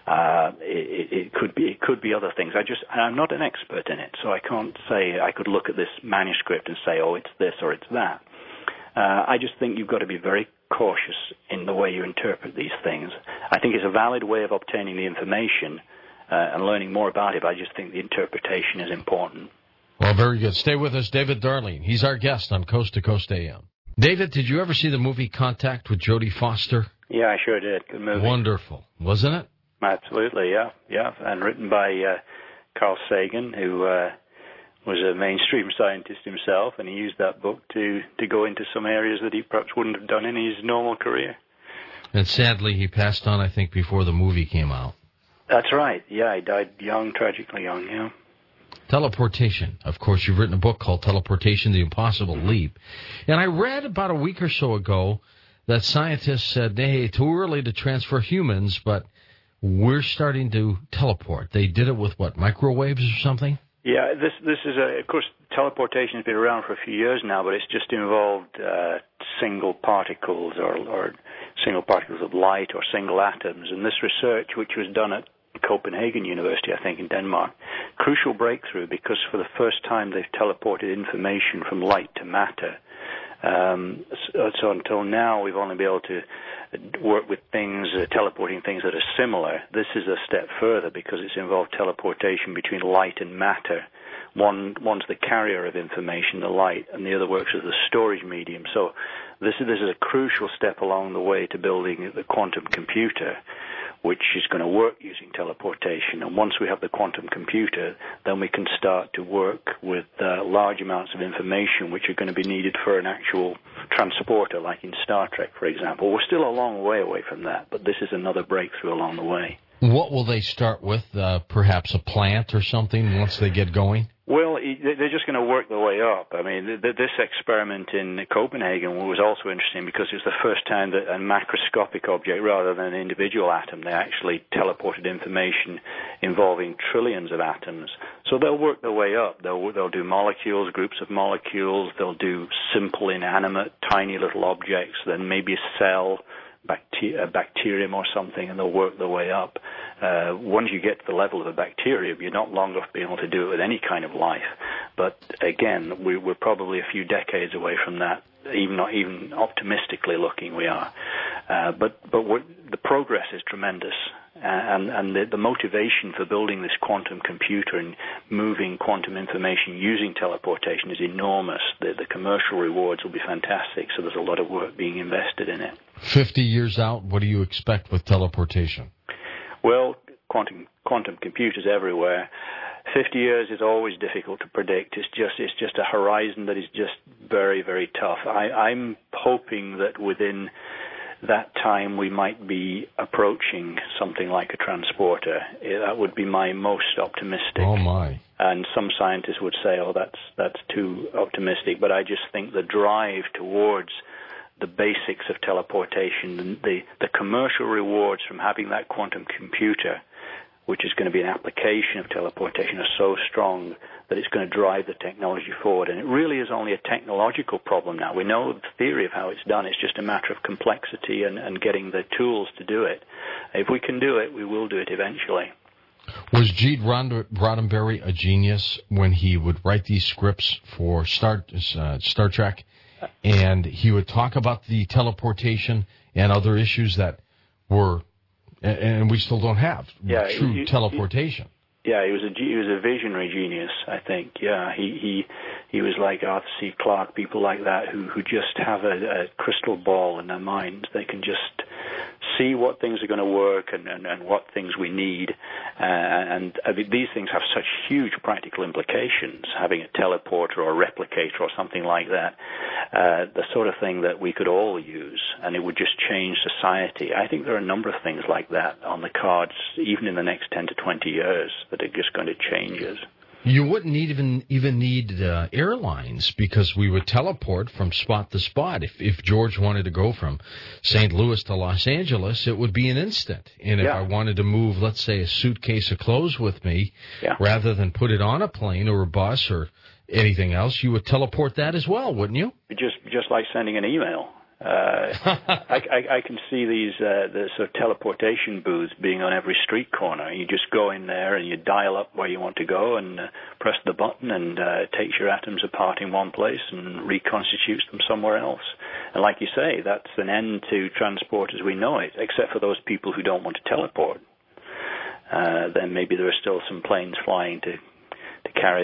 It could be other things. I'm not an expert in it, so I can't say I could look at this manuscript and say, oh, it's this or it's that. I just think you've got to be very cautious in the way you interpret these things. I think it's a valid way of obtaining the information and learning more about it, but I just think the interpretation is important. Well, very good. Stay with us, David Darling. He's our guest on Coast to Coast AM. David, did you ever see the movie Contact with Jodie Foster? Yeah, I sure did. Good movie. Wonderful, wasn't it? Absolutely, yeah. And written by Carl Sagan, who was a mainstream scientist himself, and he used that book to go into some areas that he perhaps wouldn't have done in his normal career. And sadly, he passed on, I think, before the movie came out. That's right. Yeah, he died young, tragically young, yeah. Teleportation. Of course, you've written a book called Teleportation, The Impossible Leap. And I read about a week or so ago that scientists said, hey, too early to transfer humans, but we're starting to teleport. They did it with, what, microwaves or something? Yeah, this is, of course, teleportation has been around for a few years now, but it's just involved single particles or single particles of light or single atoms. And this research, which was done at Copenhagen University, I think, in Denmark, crucial breakthrough because for the first time they've teleported information from light to matter. So until now we've only been able to work with things, teleporting things that are similar. This is a step further because it's involved teleportation between light and matter. One's the carrier of information, the light, and the other works as the storage medium. So this is a crucial step along the way to building the quantum computer, which is going to work using teleportation. And once we have the quantum computer, then we can start to work with large amounts of information which are going to be needed for an actual transporter, like in Star Trek, for example. We're still a long way away from that, but this is another breakthrough along the way. What will they start with? Perhaps a plant or something once they get going? Well, they're just going to work their way up. I mean, this experiment in Copenhagen was also interesting because it was the first time that a macroscopic object, rather than an individual atom, they actually teleported information involving trillions of atoms. So they'll work their way up. They'll do molecules, groups of molecules. They'll do simple, inanimate, tiny little objects. Then maybe a cell, a bacterium or something, and they'll work their way up. Once you get to the level of a bacterium, you're not long off being able to do it with any kind of life. But again, we're probably a few decades away from that. Not even optimistically looking, we are. But the progress is tremendous, and the motivation for building this quantum computer and moving quantum information using teleportation is enormous. The commercial rewards will be fantastic. So there's a lot of work being invested in it. 50 years out, what do you expect with teleportation? Well, quantum computers everywhere. 50 years is always difficult to predict. It's just a horizon that is just very, very tough. I'm hoping that within that time we might be approaching something like a transporter. That would be my most optimistic. Oh my! And some scientists would say, "Oh, that's too optimistic." But I just think the drive towards the basics of teleportation, the commercial rewards from having that quantum computer, which is going to be an application of teleportation, are so strong that it's going to drive the technology forward. And it really is only a technological problem now. We know the theory of how it's done. It's just a matter of complexity and getting the tools to do it. If we can do it, we will do it eventually. Was Gene Roddenberry a genius when he would write these scripts for Star Trek, and he would talk about the teleportation and other issues that were, and we still don't have true teleportation? Yeah, he was a visionary genius, I think. Yeah, he was like Arthur C. Clarke, people like that who just have a crystal ball in their minds. They can just see what things are going to work and what things we need. And I mean, these things have such huge practical implications, having a teleporter or a replicator or something like that, the sort of thing that we could all use, and it would just change society. I think there are a number of things like that on the cards, even in the next 10 to 20 years, that are just going to change us. You wouldn't even need airlines, because we would teleport from spot to spot. If George wanted to go from St. Louis to Los Angeles, it would be an instant. And if I wanted to move, let's say, a suitcase of clothes with me, rather than put it on a plane or a bus or anything else, you would teleport that as well, wouldn't you? Just like sending an email. I can see these the sort of teleportation booths being on every street corner. You just go in there and you dial up where you want to go and press the button, and it takes your atoms apart in one place and reconstitutes them somewhere else. And like you say, that's an end to transport as we know it, except for those people who don't want to teleport. Then maybe there are still some planes flying to carry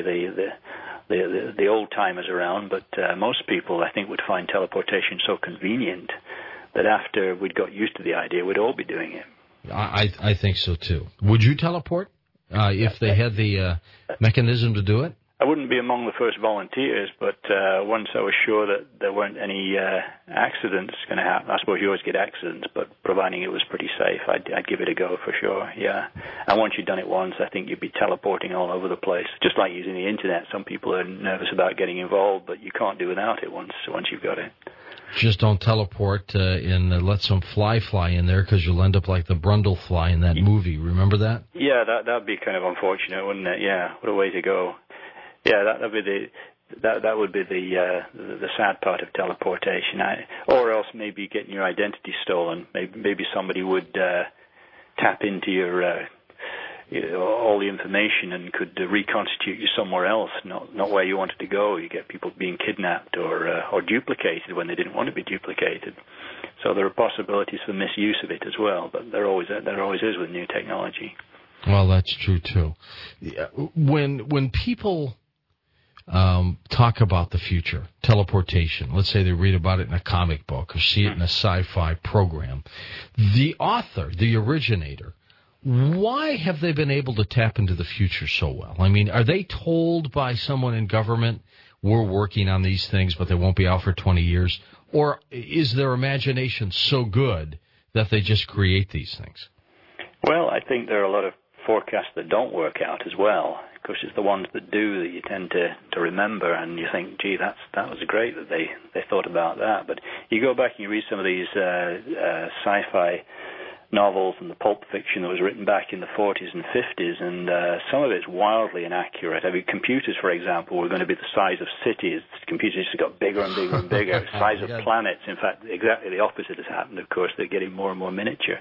the old timers around, but most people, I think, would find teleportation so convenient that after we'd got used to the idea, we'd all be doing it. I think so too. Would you teleport if they had the mechanism to do it? I wouldn't be among the first volunteers, but once I was sure that there weren't any accidents going to happen, I suppose you always get accidents, but providing it was pretty safe, I'd give it a go for sure, yeah. And once you've done it once, I think you'd be teleporting all over the place. Just like using the internet, some people are nervous about getting involved, but you can't do without it once you've got it. Just don't teleport and let some fly in there, because you'll end up like the Brundle fly in that movie. Remember that? Yeah, that'd be kind of unfortunate, wouldn't it? Yeah, what a way to go. Yeah, that would be the sad part of teleportation, or else maybe getting your identity stolen. Maybe somebody would tap into your all the information and could reconstitute you somewhere else, not where you wanted to go. You get people being kidnapped or duplicated when they didn't want to be duplicated. So there are possibilities for misuse of it as well. But there always is with new technology. Well, that's true too. When people talk about the future, teleportation, let's say they read about it in a comic book or see it in a sci-fi program, the author, the originator, why have they been able to tap into the future so well? I mean, are they told by someone in government, we're working on these things, but they won't be out for 20 years? Or is their imagination so good that they just create these things? Well, I think there are a lot of forecasts that don't work out as well. Of course, it's the ones that do that you tend to remember, and you think, gee, that was great that they thought about that. But you go back and you read some of these sci-fi novels and the pulp fiction that was written back in the 40s and 50s, and some of it's wildly inaccurate. I mean, computers, for example, were going to be the size of cities. Computers just got bigger and bigger and bigger, size of planets. In fact, exactly the opposite has happened, of course. They're getting more and more miniature.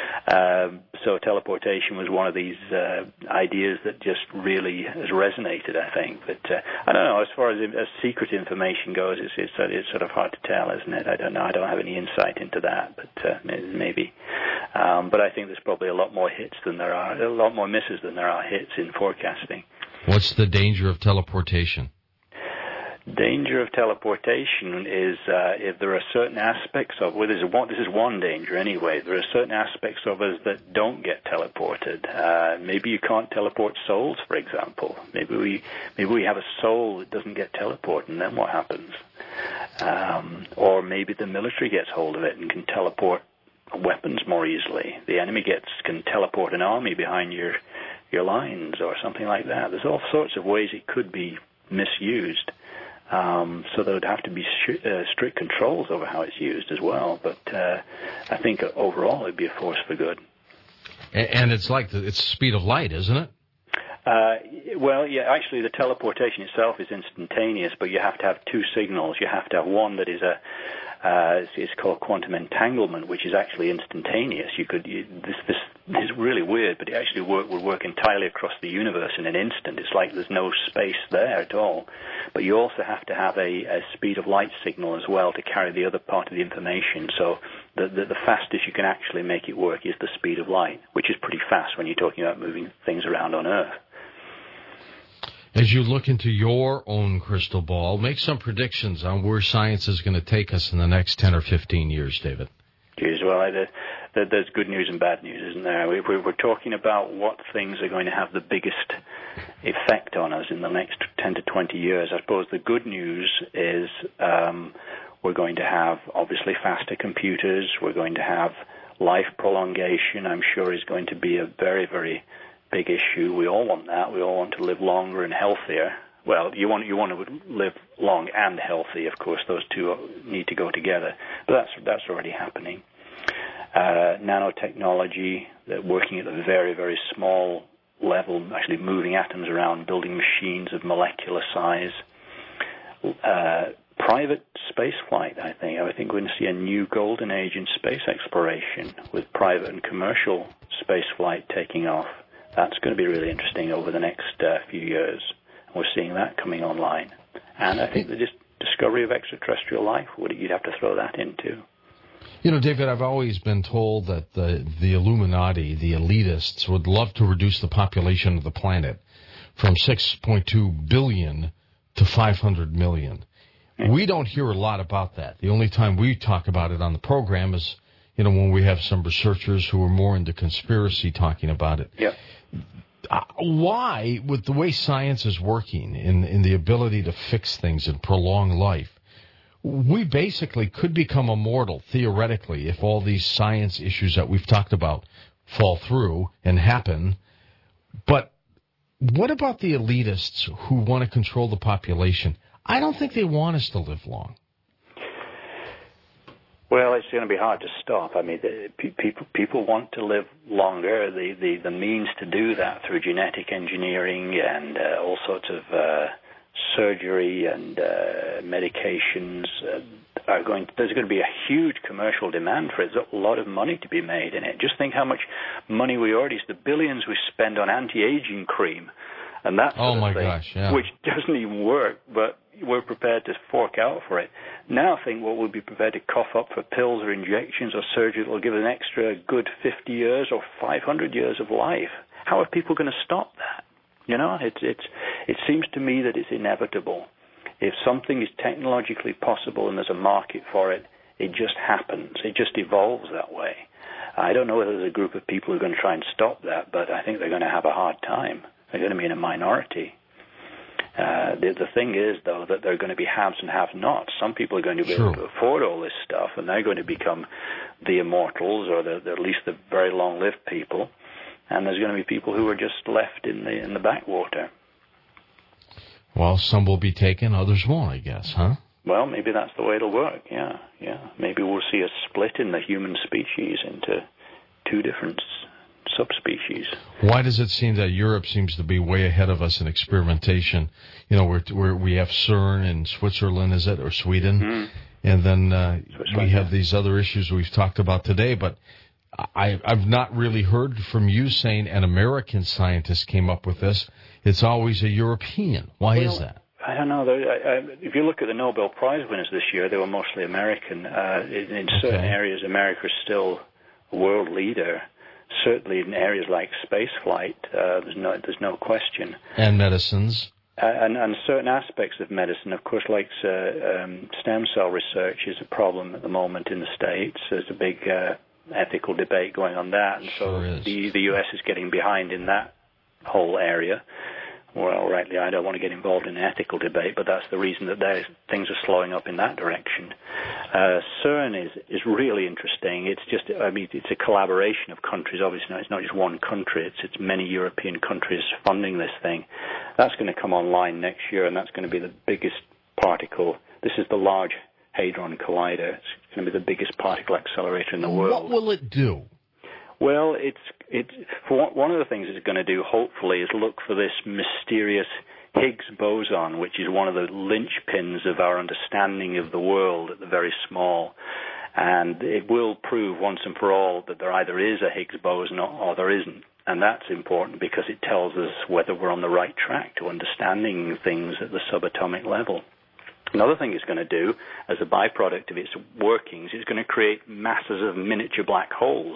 So teleportation was one of these ideas that just really has resonated, I think. But I don't know, as far as secret information goes, it's sort of hard to tell, isn't it? I don't know. I don't have any insight into that, but maybe. But I think there's probably a lot more a lot more misses than there are hits in forecasting. What's the danger of teleportation? Danger of teleportation is if there are certain aspects of, this is one danger anyway, there are certain aspects of us that don't get teleported. Maybe you can't teleport souls, for example. Maybe we have a soul that doesn't get teleported, and then what happens? Or maybe the military gets hold of it and can teleport weapons more easily. The enemy can teleport an army behind your lines or something like that. There's all sorts of ways it could be misused. So there would have to be strict controls over how it's used as well. But I think overall it'd be a force for good. And it's like it's the speed of light, isn't it? Well, yeah, actually the teleportation itself is instantaneous, but you have to have two signals. You have to have one that is it's called quantum entanglement, which is actually instantaneous. This is really weird, but it actually would work entirely across the universe in an instant. It's like there's no space there at all. But you also have to have a speed of light signal as well to carry the other part of the information. So the fastest you can actually make it work is the speed of light, which is pretty fast when you're talking about moving things around on Earth. As you look into your own crystal ball, make some predictions on where science is going to take us in the next 10 or 15 years, David. Geez, well, there's good news and bad news, isn't there? We're talking about what things are going to have the biggest effect on us in the next 10 to 20 years. I suppose the good news is we're going to have, obviously, faster computers. We're going to have life prolongation, I'm sure, is going to be a very, very big issue. We all want that. We all want to live longer and healthier. Well, you want to live long and healthy, of course. Those two need to go together. But that's already happening. Nanotechnology, working at a very, very small level, actually moving atoms around, building machines of molecular size. Private space flight, I think we're going to see a new golden age in space exploration with private and commercial space flight taking off. That's going to be really interesting over the next few years. We're seeing that coming online. And I think the discovery of extraterrestrial life, you'd have to throw that in too. You know, David, I've always been told that the Illuminati, the elitists, would love to reduce the population of the planet from 6.2 billion to 500 million. We don't hear a lot about that. The only time we talk about it on the program is, when we have some researchers who are more into conspiracy talking about it. Yeah. Why, with the way science is working in the ability to fix things and prolong life, we basically could become immortal, theoretically, if all these science issues that we've talked about fall through and happen. But what about the elitists who want to control the population? I don't think they want us to live long. Well, it's going to be hard to stop. I mean, people want to live longer. The means to do that through genetic engineering and all sorts of surgery and medications there's going to be a huge commercial demand for it. There's a lot of money to be made in it. Just think how much money the billions we spend on anti-aging cream and that sort of thing, gosh, yeah. Which doesn't even work, but we're prepared to fork out for it. Now think what we'll be prepared to cough up for pills or injections or surgery that will give an extra good 50 years or 500 years of life. How are people going to stop that? It seems to me that it's inevitable. If something is technologically possible and there's a market for it, it just happens. It just evolves that way. I don't know whether there's a group of people who are going to try and stop that, but I think they're going to have a hard time. They're going to be in a minority. The thing is, though, that there are going to be haves and have-nots. Some people are going to be able to afford all this stuff, and they're going to become the immortals or at least the very long-lived people. and there's going to be people who are just left in the backwater. Well, some will be taken, others won't, I guess, huh? Well, maybe that's the way it'll work, yeah. Maybe we'll see a split in the human species into two different subspecies. Why does it seem that Europe seems to be way ahead of us in experimentation? You know, we have CERN in Switzerland, is it, or Sweden? Mm. And then we have these other issues we've talked about today, but I've not really heard from you saying an American scientist came up with this. It's always a European. Why is that? I don't know. If you look at the Nobel Prize winners this year, they were mostly American. In certain areas, America is still a world leader. Certainly in areas like space flight, there's no question. And medicines. And certain aspects of medicine, of course, like stem cell research is a problem at the moment in the States. There's a big ethical debate going on that, and so the U.S. is getting behind in that whole area. Well, rightly, I don't want to get involved in an ethical debate, but that's the reason that things are slowing up in that direction. CERN is really interesting. It's just, it's a collaboration of countries. Obviously, it's not just one country. It's many European countries funding this thing. That's going to come online next year, and that's going to be the biggest particle. This is the Large Hadron Collider. It's going to be the biggest particle accelerator in the world. What will it do? Well, one of the things it's going to do, hopefully, is look for this mysterious Higgs boson, which is one of the linchpins of our understanding of the world at the very small. And it will prove once and for all that there either is a Higgs boson or there isn't. And that's important because it tells us whether we're on the right track to understanding things at the subatomic level. Another thing it's going to do, as a byproduct of its workings, is going to create masses of miniature black holes.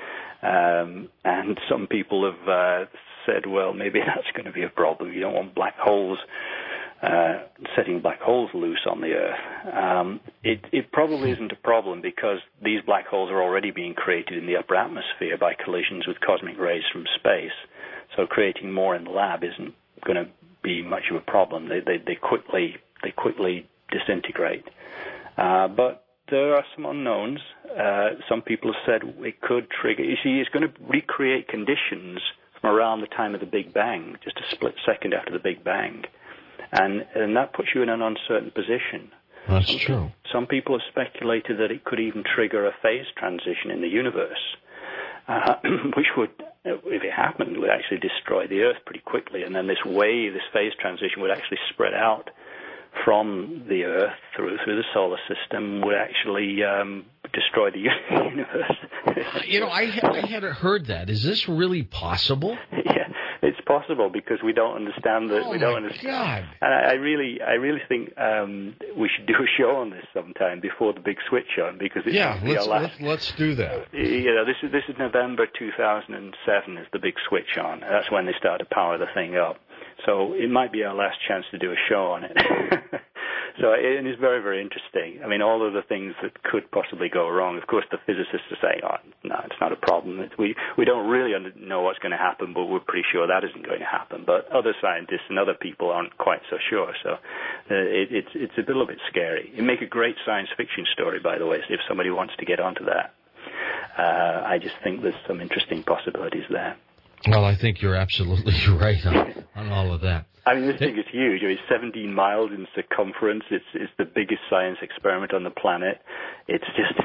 And some people have said, well, maybe that's going to be a problem. You don't want black holes, setting black holes loose on the Earth. It probably isn't a problem because these black holes are already being created in the upper atmosphere by collisions with cosmic rays from space. So creating more in the lab isn't going to be much of a problem. They quickly disintegrate. But there are some unknowns. Some people have said it could trigger. You see, it's going to recreate conditions from around the time of the Big Bang, just a split second after the Big Bang. And that puts you in an uncertain position. That's true. Some people have speculated that it could even trigger a phase transition in the universe, which would, if it happened, would actually destroy the Earth pretty quickly. And then this phase transition would actually spread out from the Earth through the solar system, would actually destroy the universe. I hadn't heard that. Is this really possible? Yeah, it's possible because we don't understand that. God. And I really think we should do a show on this sometime before the big switch on, because let's do that. This is November 2007 is the big switch on. That's when they start to power the thing up. So it might be our last chance to do a show on it. So it is very, very interesting. I mean, all of the things that could possibly go wrong. Of course, the physicists are saying, no, it's not a problem. We don't really know what's going to happen, but we're pretty sure that isn't going to happen. But other scientists and other people aren't quite so sure. So it's a little bit scary. It'd make a great science fiction story, by the way, if somebody wants to get onto that. I just think there's some interesting possibilities there. Well, I think you're absolutely right on all of that. I mean, this thing is huge. It's 17 miles in circumference. It's the biggest science experiment on the planet. It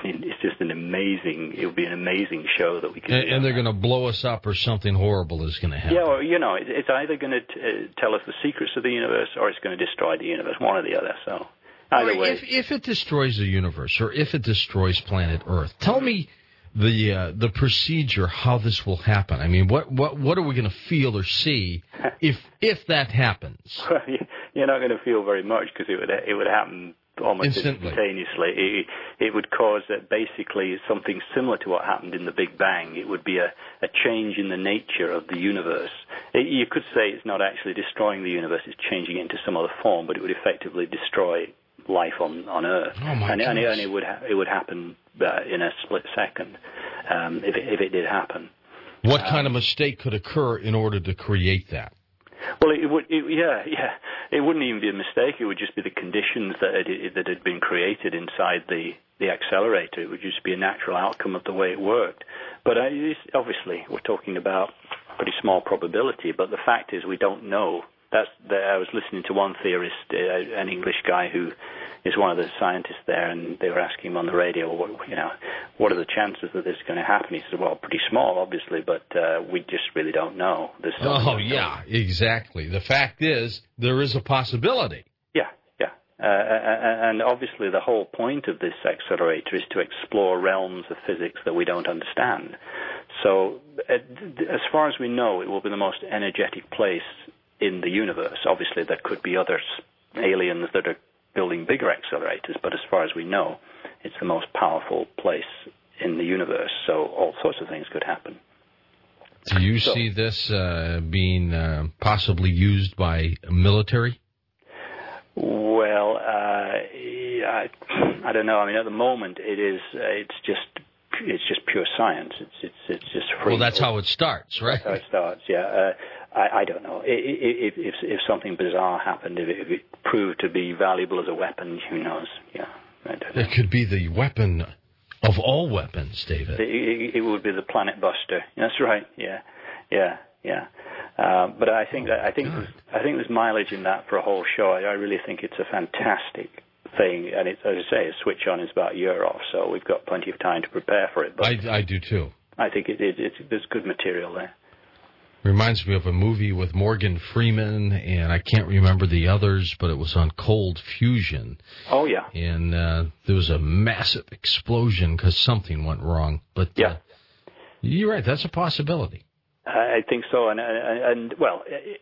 would be an amazing show that we could do. And they're going to blow us up, or something horrible is going to happen. Yeah, well, it's either going to tell us the secrets of the universe, or it's going to destroy the universe, one or the other. So either way. If it destroys the universe, or if it destroys planet Earth, tell me the procedure, how this will happen. I mean, what are we going to feel or see if that happens? Well, you're not going to feel very much, because it would happen almost instantaneously. It would cause basically something similar to what happened in the Big Bang. It would be a change in the nature of the universe. You could say it's not actually destroying the universe; it's changing it into some other form, but it would effectively destroy life on Earth. Oh my and it would happen in a split second if it did happen. What kind of mistake could occur in order to create that? Well, it wouldn't even be a mistake. It would just be the conditions that had been created inside the accelerator. It would just be a natural outcome of the way it worked. But obviously, we're talking about pretty small probability. But the fact is, we don't know. I was listening to one theorist, an English guy who is one of the scientists there, and they were asking him on the radio, what are the chances that this is going to happen? He said, well, pretty small, obviously, but we just really don't know. Exactly. The fact is, there is a possibility. Yeah. And obviously the whole point of this accelerator is to explore realms of physics that we don't understand. So as far as we know, it will be the most energetic place in the universe. Obviously, there could be other aliens that are building bigger accelerators, but as far as we know, it's the most powerful place in the universe, so all sorts of things could happen. Do you see this being possibly used by military? Well, I don't know. I mean, at the moment, it's just pure science. It's just free. Well, that's how it starts, right? That's how it starts. Yeah. I don't know. If something bizarre happened, if it proved to be valuable as a weapon, who knows? Yeah, I don't know. It could be the weapon of all weapons, David. It would be the planet buster. That's right. Yeah. But I think there's mileage in that for a whole show. I really think it's a fantastic thing, and it's, as I say, a switch on is about a year off, so we've got plenty of time to prepare for it. But I do too. I think there's good material there. Reminds me of a movie with Morgan Freeman, and I can't remember the others, but it was on cold fusion. Oh, yeah. And there was a massive explosion because something went wrong. But yeah. You're right, that's a possibility. I think so, and well,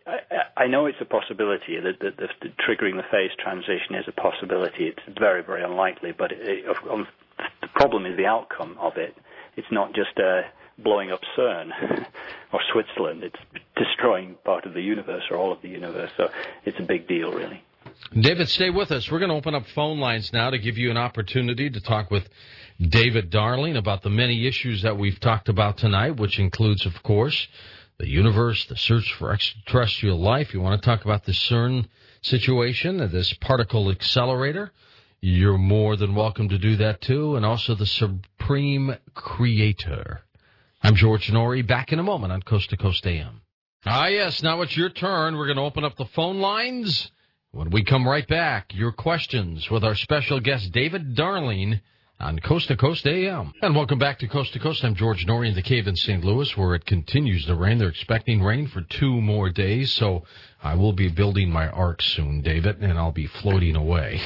I know it's a possibility that the triggering the phase transition is a possibility. It's very, very unlikely, but the problem is the outcome of it. It's not just blowing up CERN or Switzerland. It's destroying part of the universe or all of the universe. So it's a big deal, really. David, stay with us. We're going to open up phone lines now to give you an opportunity to talk with David Darling about the many issues that we've talked about tonight, which includes, of course, the universe, the search for extraterrestrial life. You want to talk about the CERN situation, this particle accelerator, you're more than welcome to do that, too, and also the Supreme Creator. I'm George Norrie, back in a moment on Coast to Coast AM. Yes, now it's your turn. We're going to open up the phone lines. When we come right back, your questions with our special guest, David Darling, on Coast to Coast AM. And welcome back to Coast. I'm George Norrie in the cave in St. Louis, where it continues to rain. They're expecting rain for 2 more days, so I will be building my ark soon, David, and I'll be floating away.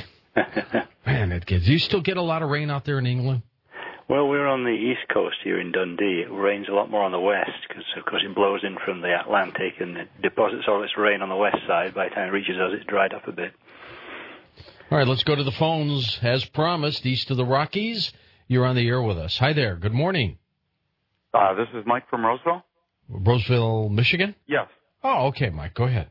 Man, do you still get a lot of rain out there in England? Well, we're on the east coast here in Dundee. It rains a lot more on the west because, of course, it blows in from the Atlantic and it deposits all its rain on the west side. By the time it reaches us, it's dried up a bit. All right, let's go to the phones. As promised, east of the Rockies, you're on the air with us. Hi there. Good morning. This is Mike from Roseville. Roseville, Michigan? Yes. Oh, okay, Mike. Go ahead.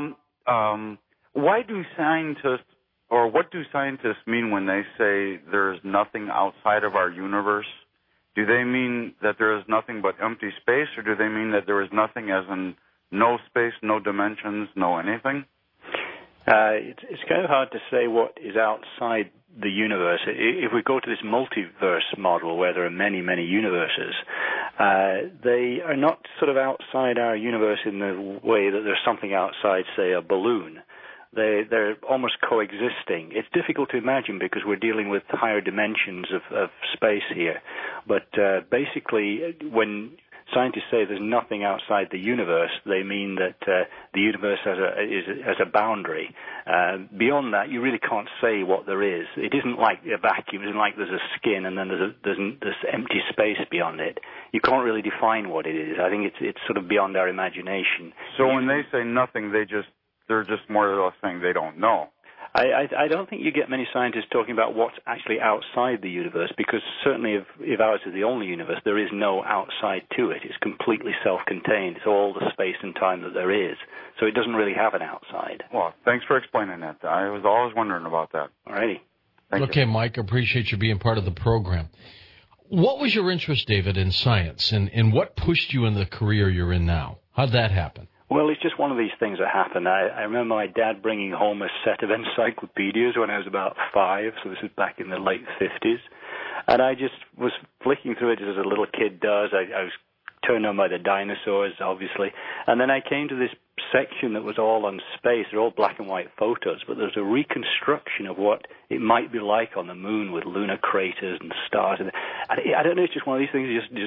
Why do scientists, or what do scientists mean when they say there's nothing outside of our universe? Do they mean that there is nothing but empty space, or do they mean that there is nothing as in no space, no dimensions, no anything? It's kind of hard to say what is outside the universe. If we go to this multiverse model where there are many, many universes, they are not sort of outside our universe in the way that there's something outside, say, a balloon. They're almost coexisting. It's difficult to imagine because we're dealing with higher dimensions of space here. But basically, when scientists say there's nothing outside the universe, they mean that the universe has a boundary. Beyond that, you really can't say what there is. It isn't like a vacuum. It isn't like there's a skin and then there's empty space beyond it. You can't really define what it is. I think it's sort of beyond our imagination. So when they say nothing, they're just more or less saying they don't know. I don't think you get many scientists talking about what's actually outside the universe, because certainly if ours is the only universe, there is no outside to it. It's completely self-contained. It's all the space and time that there is. So it doesn't really have an outside. Well, thanks for explaining that. I was always wondering about that. All righty. Okay, Mike, I appreciate you being part of the program. What was your interest, David, in science, and what pushed you in the career you're in now? How did that happen? Well, it's just one of these things that happen. I remember my dad bringing home a set of encyclopedias when I was about 5, so this is back in the late 50s. And I just was flicking through it as a little kid does. I was turned on by the dinosaurs, obviously. And then I came to this section that was all on space. They're all black and white photos, but there's a reconstruction of what it might be like on the moon with lunar craters and stars. And I don't know, it's just one of these things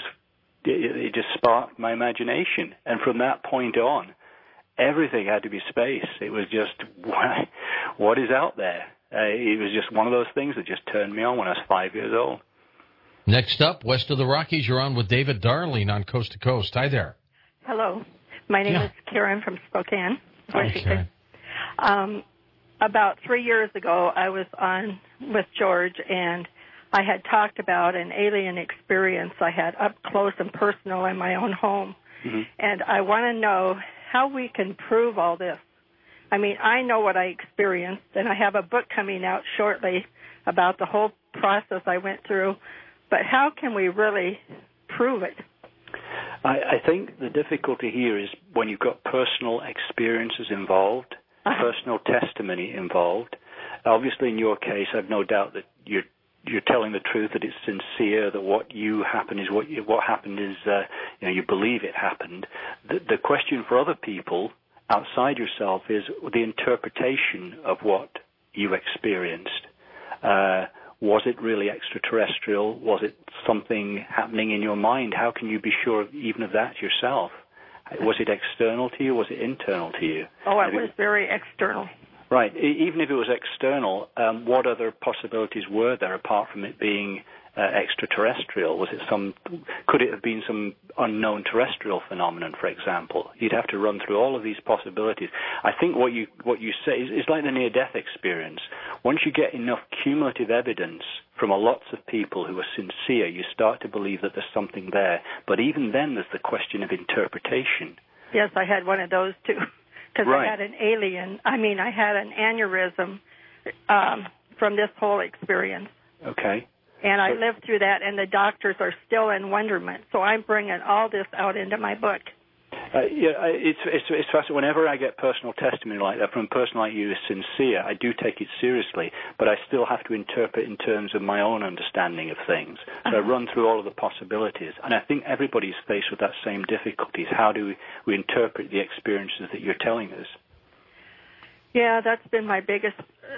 it just sparked my imagination. And from that point on, everything had to be space. It was just, what is out there? It was just one of those things that just turned me on when I was 5 years old. Next up, west of the Rockies, you're on with David Darling on Coast to Coast. Hi there. Hello. My name is Karen from Spokane, Washington. About 3 years ago, I was on with George, and I had talked about an alien experience I had up close and personal in my own home. Mm-hmm. And I want to know how we can prove all this. I mean, I know what I experienced, and I have a book coming out shortly about the whole process I went through, but how can we really prove it? I think the difficulty here is when you've got personal experiences involved, personal testimony involved. Obviously, in your case, I've no doubt that you're telling the truth, that it's sincere, that what happened is what happened is you believe it happened. The question for other people outside yourself is the interpretation of what you experienced. Was it really extraterrestrial? Was it something happening in your mind? How can you be sure even of that yourself? Was it external to you? Was it internal to you? Oh, it was very external. Right. Even if it was external, what other possibilities were there apart from it being extraterrestrial? Could it have been some unknown terrestrial phenomenon, for example? You'd have to run through all of these possibilities. I think what you say is like the near-death experience. Once you get enough cumulative evidence from lots of people who are sincere, you start to believe that there's something there. But even then, there's the question of interpretation. Yes, I had one of those too. Because right. I had I had an aneurysm from this whole experience. Okay. And I lived through that, and the doctors are still in wonderment. So I'm bringing all this out into my book. It's fascinating. Whenever I get personal testimony like that from a person like you who is sincere, I do take it seriously, but I still have to interpret in terms of my own understanding of things. So I run through all of the possibilities, and I think everybody's faced with that same difficulties. How do we interpret the experiences that you're telling us? Yeah, that's been my biggest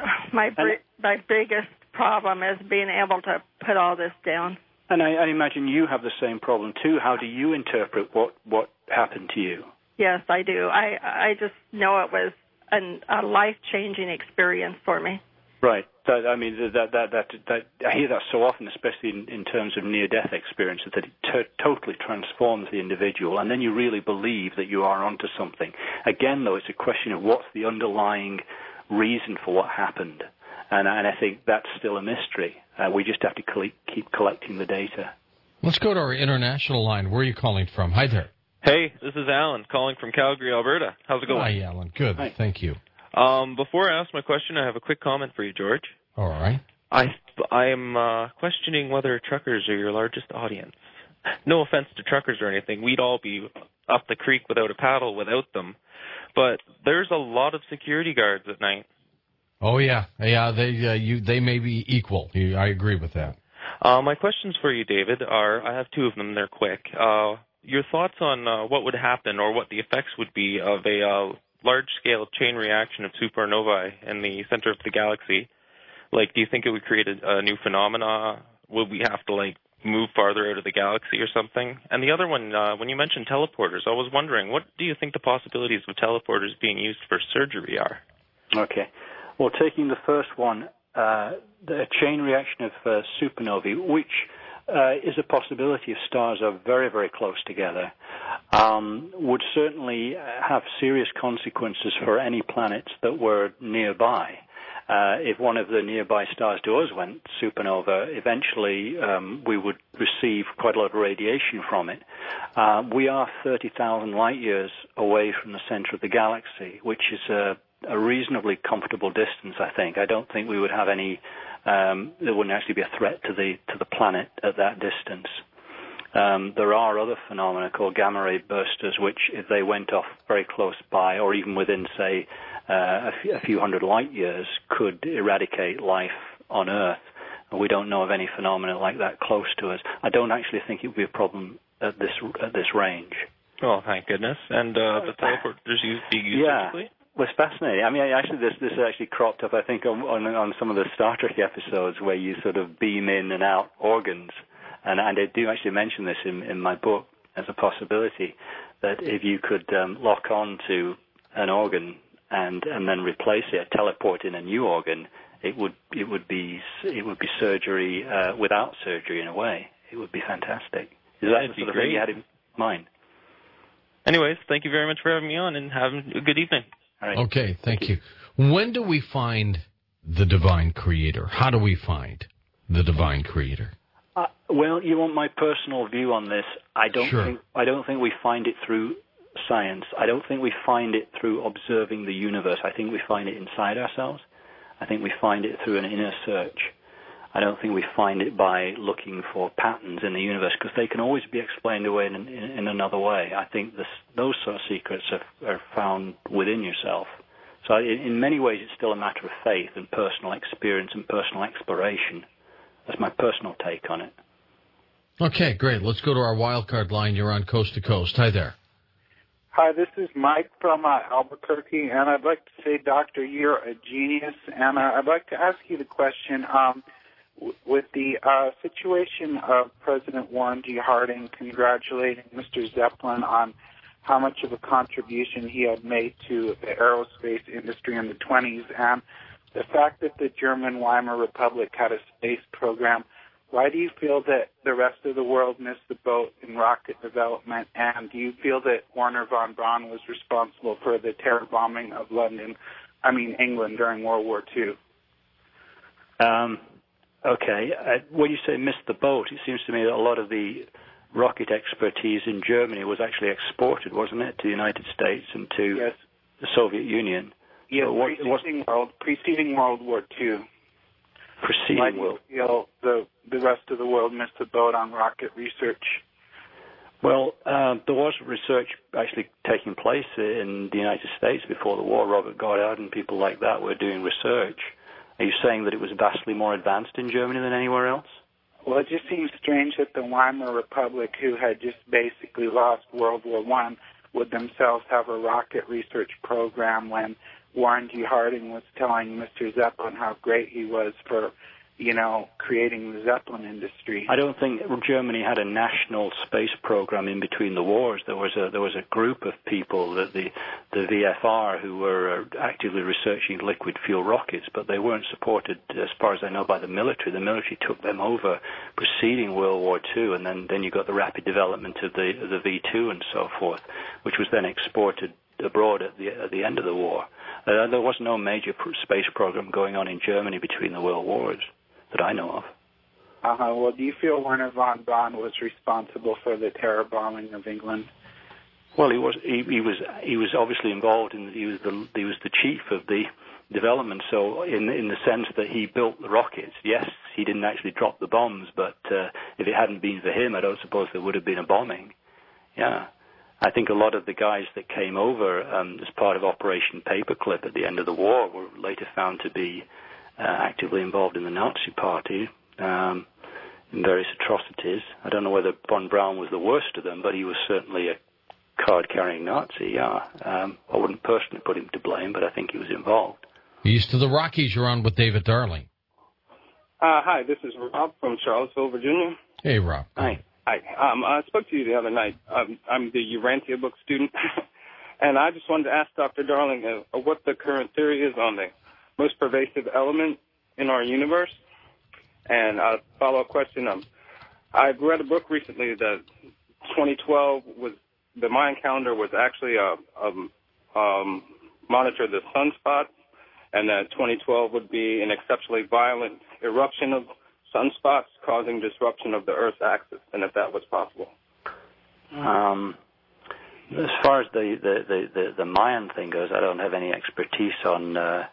problem, is being able to put all this down. And I imagine you have the same problem too. How do you interpret what happened to you? Yes, I do. I just know it was a life-changing experience for me. Right. I hear that so often, especially in terms of near-death experiences, that it totally transforms the individual, and then you really believe that you are onto something. Again, though, it's a question of what's the underlying reason for what happened. And I think that's still a mystery. We just have to keep collecting the data. Let's go to our international line. Where are you calling from? Hi there. Hey, this is Alan calling from Calgary, Alberta. How's it going? Hi, Alan. Good. Hi. Thank you. Before I ask my question, I have a quick comment for you, George. All right. I am questioning whether truckers are your largest audience. No offense to truckers or anything. We'd all be up the creek without a paddle without them. But there's a lot of security guards at night. Oh, yeah. Yeah, they may be equal. I agree with that. My questions for you, David, I have two of them. They're quick. Your thoughts on what would happen or what the effects would be of a large-scale chain reaction of supernovae in the center of the galaxy. Like, do you think it would create a new phenomena? Would we have to, move farther out of the galaxy or something? And the other one, when you mentioned teleporters, I was wondering, what do you think the possibilities of teleporters being used for surgery are? Okay. Well, taking the first one, the chain reaction of supernovae, which is a possibility if stars are very, very close together, would certainly have serious consequences for any planets that were nearby. If one of the nearby stars to us went supernova, eventually we would receive quite a lot of radiation from it. We are 30,000 light years away from the center of the galaxy, which is a reasonably comfortable distance, I think. I don't think we would have any, there wouldn't actually be a threat to the planet at that distance. There are other phenomena called gamma ray bursters, which if they went off very close by, or even within, say, a few hundred light years, could eradicate life on Earth. We don't know of any phenomena like that close to us. I don't actually think it would be a problem at this range. Oh, thank goodness! And the teleporters being used surgically? Well, it's fascinating. I mean, actually, this actually cropped up, I think, on some of the Star Trek episodes where you sort of beam in and out organs, and I do actually mention this in my book as a possibility, that if you could lock on to an organ and then replace it, teleport in a new organ, it would be surgery without surgery in a way. It would be fantastic. Is that the sort of thing you had in mind? Anyways, thank you very much for having me on, and have a good evening. All right. Okay, thank you. When do we find the divine creator? How do we find the divine creator? Well, you want my personal view on this? I don't think we find it through science. I don't think we find it through observing the universe. I think we find it inside ourselves. I think we find it through an inner search. I don't think we find it by looking for patterns in the universe, because they can always be explained away in another way. I think those sort of secrets are found within yourself. So in many ways, it's still a matter of faith and personal experience and personal exploration. That's my personal take on it. Okay, great. Let's go to our wildcard line. You're on Coast to Coast. Hi there. Hi, this is Mike from Albuquerque, and I'd like to say, Doctor, you're a genius, and I'd like to ask you the question, with the situation of President Warren G. Harding congratulating Mr. Zeppelin on how much of a contribution he had made to the aerospace industry in the 20s, and the fact that the German Weimar Republic had a space program, why do you feel that the rest of the world missed the boat in rocket development, and do you feel that Wernher von Braun was responsible for the terror bombing of England during World War II? Okay. When you say missed the boat, it seems to me that a lot of the rocket expertise in Germany was actually exported, wasn't it, to the United States and to the Soviet Union? Yes, preceding World War II. Why do you feel the rest of the world missed the boat on rocket research? Well, there was research actually taking place in the United States before the war. Robert Goddard and people like that were doing research. Are you saying that it was vastly more advanced in Germany than anywhere else? Well, it just seems strange that the Weimar Republic, who had just basically lost World War I, would themselves have a rocket research program when Warren G. Harding was telling Mr. Zeppelin how great he was for, creating the Zeppelin industry. I don't think Germany had a national space program in between the wars. There was a group of people, the VFR, who were actively researching liquid fuel rockets, but they weren't supported, as far as I know, by the military. The military took them over preceding World War II, and then you got the rapid development of the V2 and so forth, which was then exported abroad at the end of the war. There was no major space program going on in Germany between the world wars that I know of. Well, do you feel Wernher von Braun was responsible for the terror bombing of England? Well, he was obviously involved in. He was the chief of the development. So in the sense that he built the rockets, yes, he didn't actually drop the bombs. But if it hadn't been for him, I don't suppose there would have been a bombing. Yeah. I think a lot of the guys that came over as part of Operation Paperclip at the end of the war were later found to be actively involved in the Nazi Party in various atrocities. I don't know whether von Braun was the worst of them, but he was certainly a card-carrying Nazi, yeah. I wouldn't personally put him to blame, but I think he was involved. East of the Rockies, you're on with David Darling. Hi, this is Rob from Charlottesville, Virginia. Hey, Rob. Hi. Hi. I spoke to you the other night. I'm the Urantia book student, and I just wanted to ask Dr. Darling what the current theory is on the most pervasive element in our universe. And a follow-up question, I've read a book recently that 2012 was, the Mayan calendar was actually monitor the sunspot, and that 2012 would be an exceptionally violent eruption of sunspots causing disruption of the Earth's axis, and if that was possible. As far as the Mayan thing goes, I don't have any expertise on the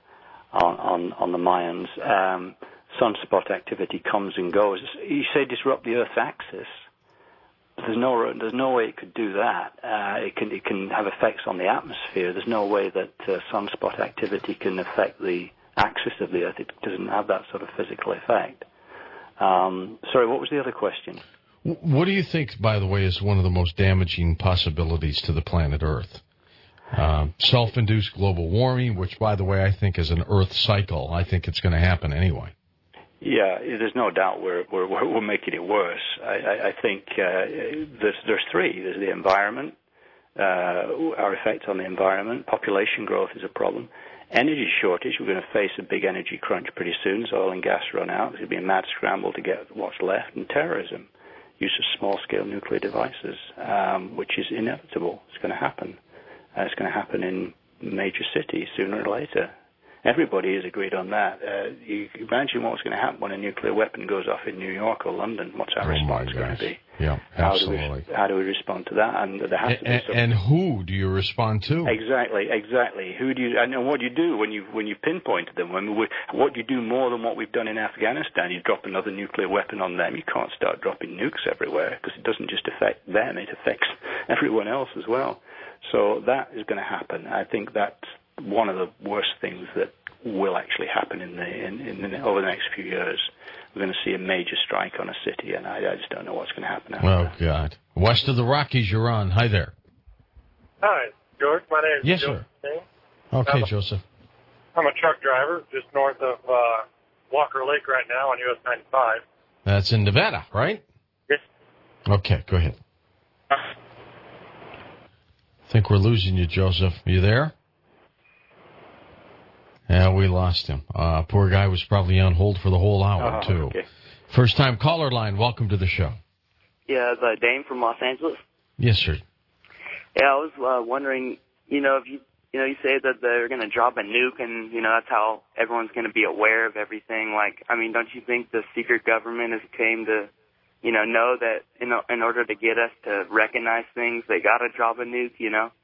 Mayans. Sunspot activity comes and goes. You say disrupt the Earth's axis. There's no way it could do that. It can have effects on the atmosphere. There's no way that sunspot activity can affect the axis of the Earth. It doesn't have that sort of physical effect. Sorry, what was the other question? What do you think, by the way, is one of the most damaging possibilities to the planet Earth? Self-induced global warming, which, by the way, I think is an Earth cycle. I think it's going to happen anyway. Yeah, there's no doubt we're making it worse. I think there's three. There's the environment, our effect on the environment. Population growth is a problem. Energy shortage. We're going to face a big energy crunch pretty soon as oil and gas run out. There's going to be a mad scramble to get what's left. And terrorism, use of small-scale nuclear devices, which is inevitable. It's going to happen. It's going to happen in major cities sooner or later. Everybody has agreed on that. You can imagine what's going to happen when a nuclear weapon goes off in New York or London. What's our response going to be? Yeah, absolutely. How do we respond to that? And there has to be some... And who do you respond to? Exactly. Who do you? And what do you do when you pinpoint them? What do you do more than what we've done in Afghanistan? You drop another nuclear weapon on them. You can't start dropping nukes everywhere because it doesn't just affect them; it affects everyone else as well. So that is going to happen. I think that's one of the worst things that will actually happen over the next few years. We're going to see a major strike on a city, and I just don't know what's going to happen after that. Oh, God. West of the Rockies, you're on. Hi there. Hi, George. My name is Joseph. Sir. Okay, Joseph. I'm a truck driver just north of Walker Lake right now on US 95. That's in Nevada, right? Yes. Okay, go ahead. I think we're losing you, Joseph. Are you there? Yeah, we lost him. Poor guy was probably on hold for the whole hour, too. Okay. First-time caller line, welcome to the show. Yeah, it's Dane from Los Angeles. Yes, sir. Yeah, I was wondering, if you say that they're going to drop a nuke and, that's how everyone's going to be aware of everything. Don't you think the secret government has came to, know that in order to get us to recognize things, they got to drop a nuke,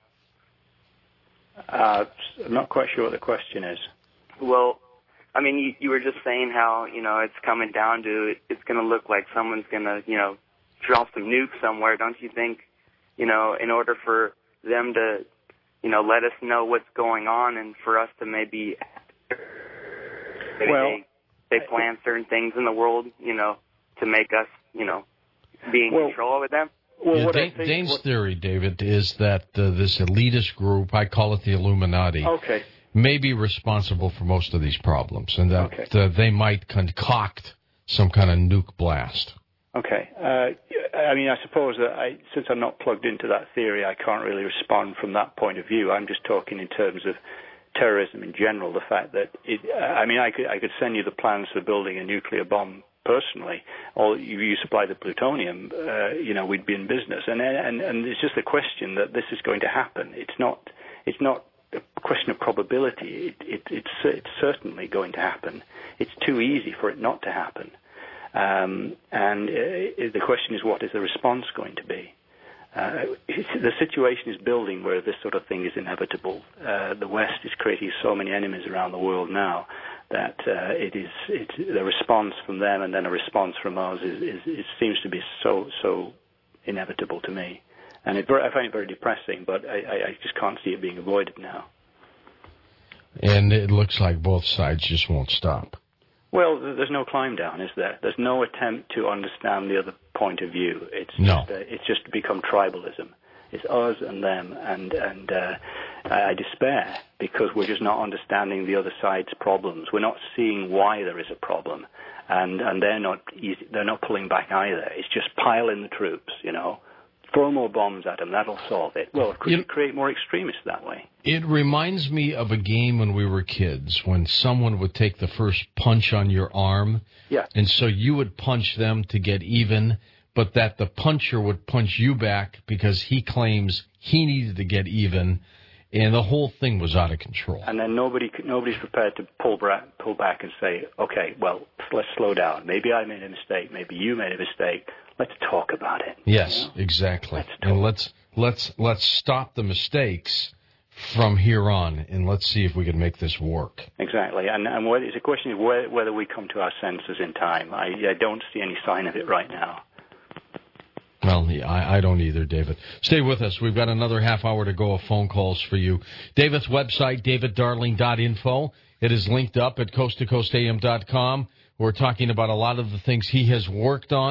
I'm not quite sure what the question is. Well, you were just saying how, it's coming down to it's going to look like someone's going to, drop some nukes somewhere. Don't you think, in order for them to, let us know what's going on and for us to maybe they plan certain things in the world, to make us, be in control of them? Well, Dane's theory, David, is that this elitist group, I call it the Illuminati, may be responsible for most of these problems, and that they might concoct some kind of nuke blast. Okay. I suppose that since I'm not plugged into that theory, I can't really respond from that point of view. I'm just talking in terms of terrorism in general, the fact that I could send you the plans for building a nuclear bomb personally, or you supply the plutonium, we'd be in business. And it's just a question that this is going to happen. It's not a question of probability. It's certainly going to happen. It's too easy for it not to happen. And the question is, what is the response going to be? The situation is building where this sort of thing is inevitable. The West is creating so many enemies around the world now that the response from them and then a response from us it seems to be so inevitable to me, and I find it very depressing. But I just can't see it being avoided now. And it looks like both sides just won't stop. Well, there's no climb down, is there? There's no attempt to understand the other point of view. It's just become tribalism. It's us and them, and I despair because we're just not understanding the other side's problems. We're not seeing why there is a problem, and they're not pulling back either. It's just pile in the troops, throw more bombs at them. That'll solve it. Well, could you create more extremists that way? It reminds me of a game when we were kids, when someone would take the first punch on your arm, and so you would punch them to get even, but that the puncher would punch you back because he claims he needed to get even, and the whole thing was out of control. And then nobody's prepared to pull back and say, okay, well, let's slow down. Maybe I made a mistake. Maybe you made a mistake. Let's talk about it. Yes, exactly. And let's stop the mistakes from here on, and let's see if we can make this work. Exactly. And it's a question of whether we come to our senses in time. I don't see any sign of it right now. Well, I don't either, David. Stay with us. We've got another half hour to go of phone calls for you. David's website, daviddarling.info. It is linked up at coasttocoastam.com. We're talking about a lot of the things he has worked on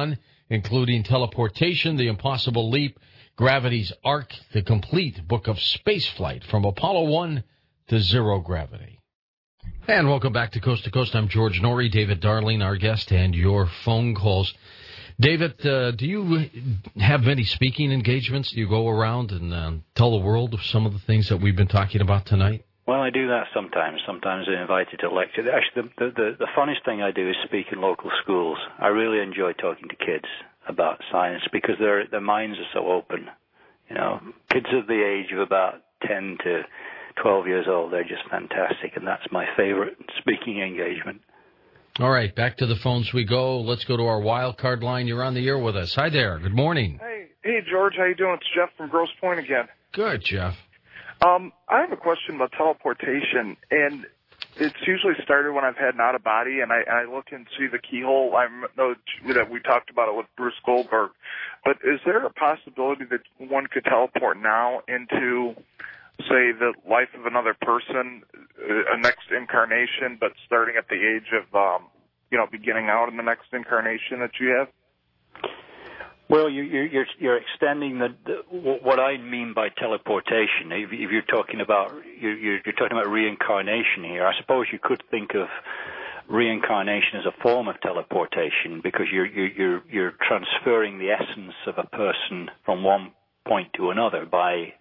including teleportation, the impossible leap, gravity's arc, the complete book of spaceflight from Apollo 1 to zero gravity. And welcome back to Coast. I'm George Norrie, David Darling, our guest, and your phone calls. David, do you have many speaking engagements? Do you go around and tell the world of some of the things that we've been talking about tonight? Well, I do that sometimes. Sometimes I'm invited to lecture. Actually, the funnest thing I do is speak in local schools. I really enjoy talking to kids about science because their minds are so open. You know, kids of the age of about 10 to 12 years old, they're just fantastic, and that's my favorite speaking engagement. All right, back to the phones we go. Let's go to our wild card line. You're on the air with us. Hi there. Good morning. Hey, George. How you doing? It's Jeff from Grosse Pointe again. Good, Jeff. I have a question about teleportation, and it's usually started when I've had an out-of-body, and I look and see the keyhole. I know that we talked about it with Bruce Goldberg, but is there a possibility that one could teleport now into, say, the life of another person, a next incarnation, but starting at the age of, beginning out in the next incarnation that you have? Well, you're extending what I mean by teleportation. If you're talking about you're talking about reincarnation here, I suppose you could think of reincarnation as a form of teleportation because you're transferring the essence of a person from one point to another by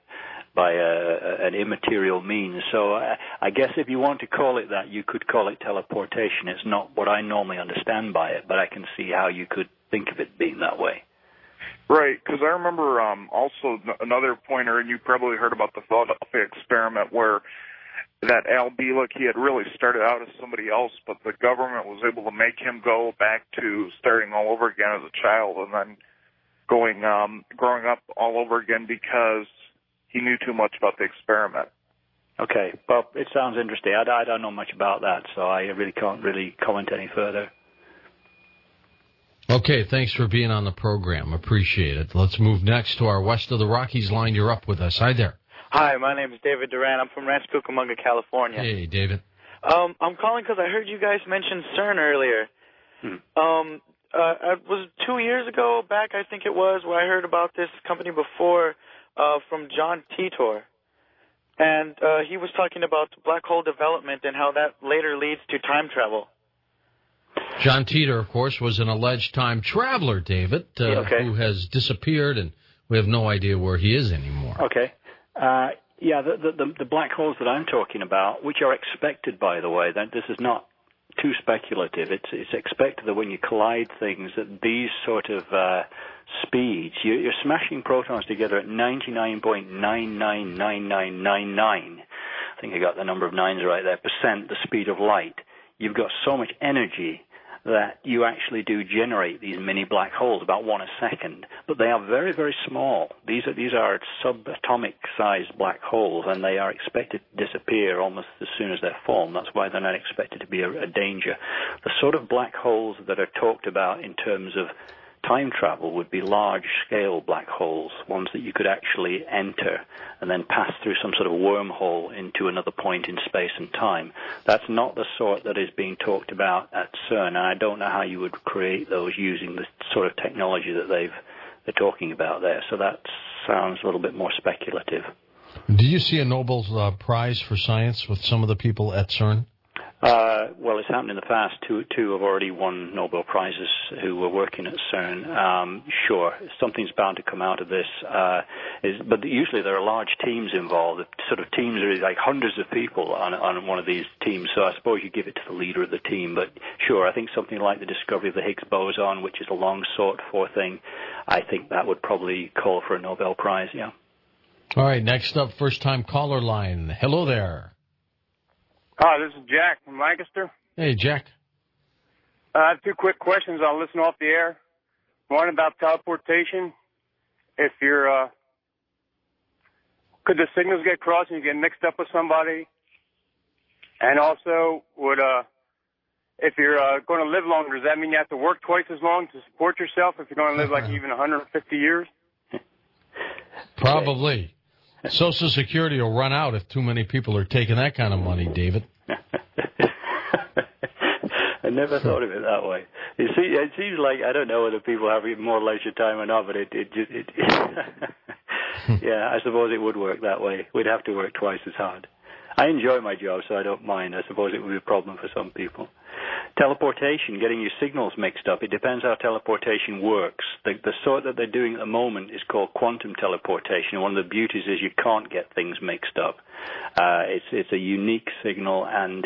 an immaterial means. So I guess if you want to call it that, you could call it teleportation. It's not what I normally understand by it, but I can see how you could think of it being that way. Right, because I remember also another pointer, and you probably heard about the Philadelphia experiment where that Al Bielek, he had really started out as somebody else, but the government was able to make him go back to starting all over again as a child and then growing up all over again because he knew too much about the experiment. Okay, well, it sounds interesting. I don't know much about that, so I really can't really comment any further. Okay, thanks for being on the program. Appreciate it. Let's move next to our West of the Rockies line. You're up with us. Hi there. Hi, my name is David Duran. I'm from Rancho Cucamonga, California. Hey, David. I'm calling because I heard you guys mention CERN earlier. It was 2 years ago back, I think it was, where I heard about this company before from John Titor. And he was talking about black hole development and how that later leads to time travel. John Titor, of course, was an alleged time traveler, David, who has disappeared, and we have no idea where he is anymore. Okay. The black holes that I'm talking about, which are expected, by the way, that this is not too speculative. It's expected that when you collide things at these sort of speeds, you're smashing protons together at 99.999999. I think I got the number of nines right there, percent the speed of light. You've got so much energy that you actually do generate these mini black holes, about 1 a second. But they are very, very small. These are subatomic sized black holes, and they are expected to disappear almost as soon as they're formed. That's why they're not expected to be a danger. The sort of black holes that are talked about in terms of time travel would be large-scale black holes, ones that you could actually enter and then pass through some sort of wormhole into another point in space and time. That's not the sort that is being talked about at CERN, and I don't know how you would create those using the sort of technology that they're talking about there. So that sounds a little bit more speculative. Do you see a Nobel Prize for science with some of the people at CERN? Well, it's happened in the past. Two have already won Nobel Prizes who were working at CERN. Sure, something's bound to come out of this. But usually there are large teams involved. Sort of teams are like hundreds of people on one of these teams. So I suppose you give it to the leader of the team. But sure, I think something like the discovery of the Higgs boson, which is a long sought for thing, I think that would probably call for a Nobel Prize, yeah. All right, next up, first-time caller line. Hello there. Hi, this is Jack from Lancaster. Hey, Jack. I have two quick questions. I'll listen off the air. One about teleportation. If you're, could the signals get crossed and you get mixed up with somebody? And also, if you're going to live longer, does that mean you have to work twice as long to support yourself if you're going to live like even 150 years? Probably. Social Security will run out if too many people are taking that kind of money, David. never thought of it that way. It seems like, I don't know whether people have more leisure time or not, but it yeah, I suppose it would work that way. We'd have to work twice as hard. I enjoy my job, so I don't mind. I suppose it would be a problem for some people. Teleportation, getting your signals mixed up, it depends how teleportation works. The sort that they're doing at the moment is called quantum teleportation. One of the beauties is you can't get things mixed up. It's a unique signal, and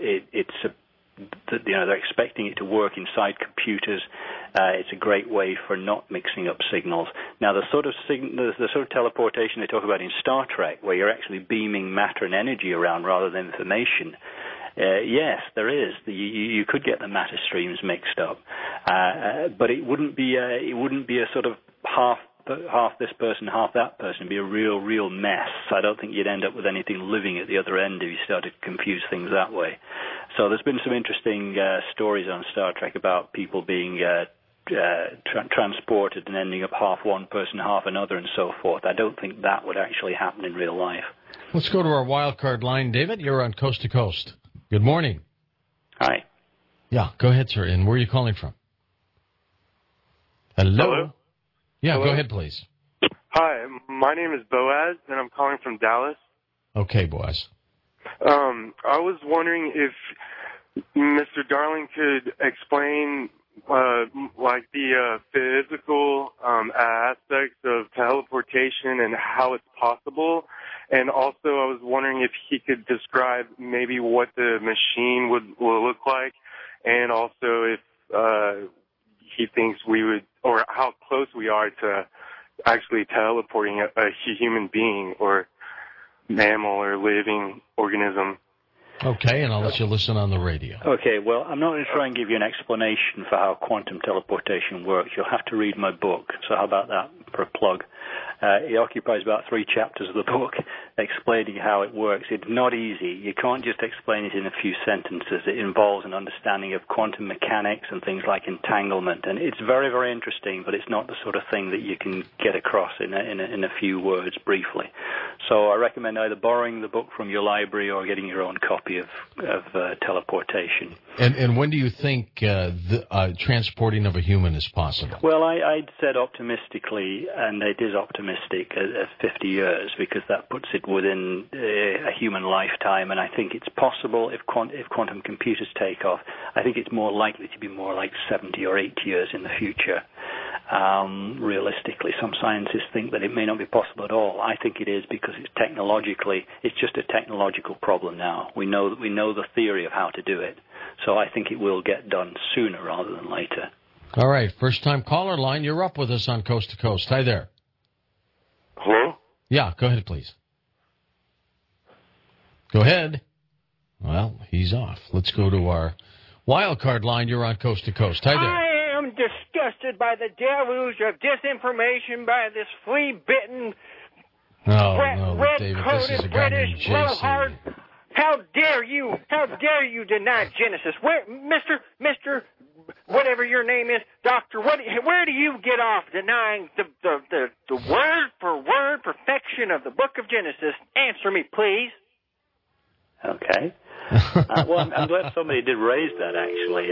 they're expecting it to work inside computers. It's a great way for not mixing up signals. Now, the sort of teleportation they talk about in Star Trek, where you're actually beaming matter and energy around rather than information, yes, there is. You could get the matter streams mixed up, but it wouldn't be a sort of half this person, half that person. It'd be a real mess. I don't think you'd end up with anything living at the other end if you started to confuse things that way. So there's been some interesting stories on Star Trek about people being transported and ending up half one person, half another, and so forth. I don't think that would actually happen in real life. Let's go to our wild card line. David, you're on Coast to Coast. Good morning. Hi. Yeah, go ahead, sir. And where are you calling from? Hello? Yeah, Hello? Go ahead, please. Hi, my name is Boaz, and I'm calling from Dallas. Okay, Boaz. I was wondering if Mr. Darling could explain, like, the physical aspects of teleportation and how it's possible. And also, I was wondering if he could describe maybe what the machine will look like, and also if he thinks we would, or how close we are to actually teleporting a human being or mammal or living organism. Okay, and I'll let you listen on the radio. Okay, well, I'm not going to try and give you an explanation for how quantum teleportation works. You'll have to read my book, so how about that for a plug? It occupies about 3 chapters of the book explaining how it works. It's not easy. You can't just explain it in a few sentences. It involves an understanding of quantum mechanics and things like entanglement. And it's very, very interesting, but it's not the sort of thing that you can get across in a few words briefly. So I recommend either borrowing the book from your library or getting your own copy of teleportation. And when do you think the transporting of a human is possible? Well, I'd said optimistically, and it is optimistic, 50 years, because that puts it within a human lifetime, and I think it's possible if quantum computers take off. I think it's more likely to be more like 70 or 80 years in the future. Realistically, some scientists think that it may not be possible at all. I think it is because it's just a technological problem now. We know the theory of how to do it, so I think it will get done sooner rather than later. All right, first-time caller line, you're up with us on Coast to Coast. Hi there. Hello? Yeah, go ahead, please. Go ahead. Well, he's off. Let's go to our wild card line. You're on Coast to Coast. Hi there. I am disgusted by the deluge of disinformation by this flea-bitten, red-coated British blowhard. How dare you? How dare you deny Genesis? Where, Mr. Whatever your name is, Doctor, where do you get off denying the word-for-word perfection of the book of Genesis? Answer me, please. Okay. Well, I'm glad somebody did raise that, actually.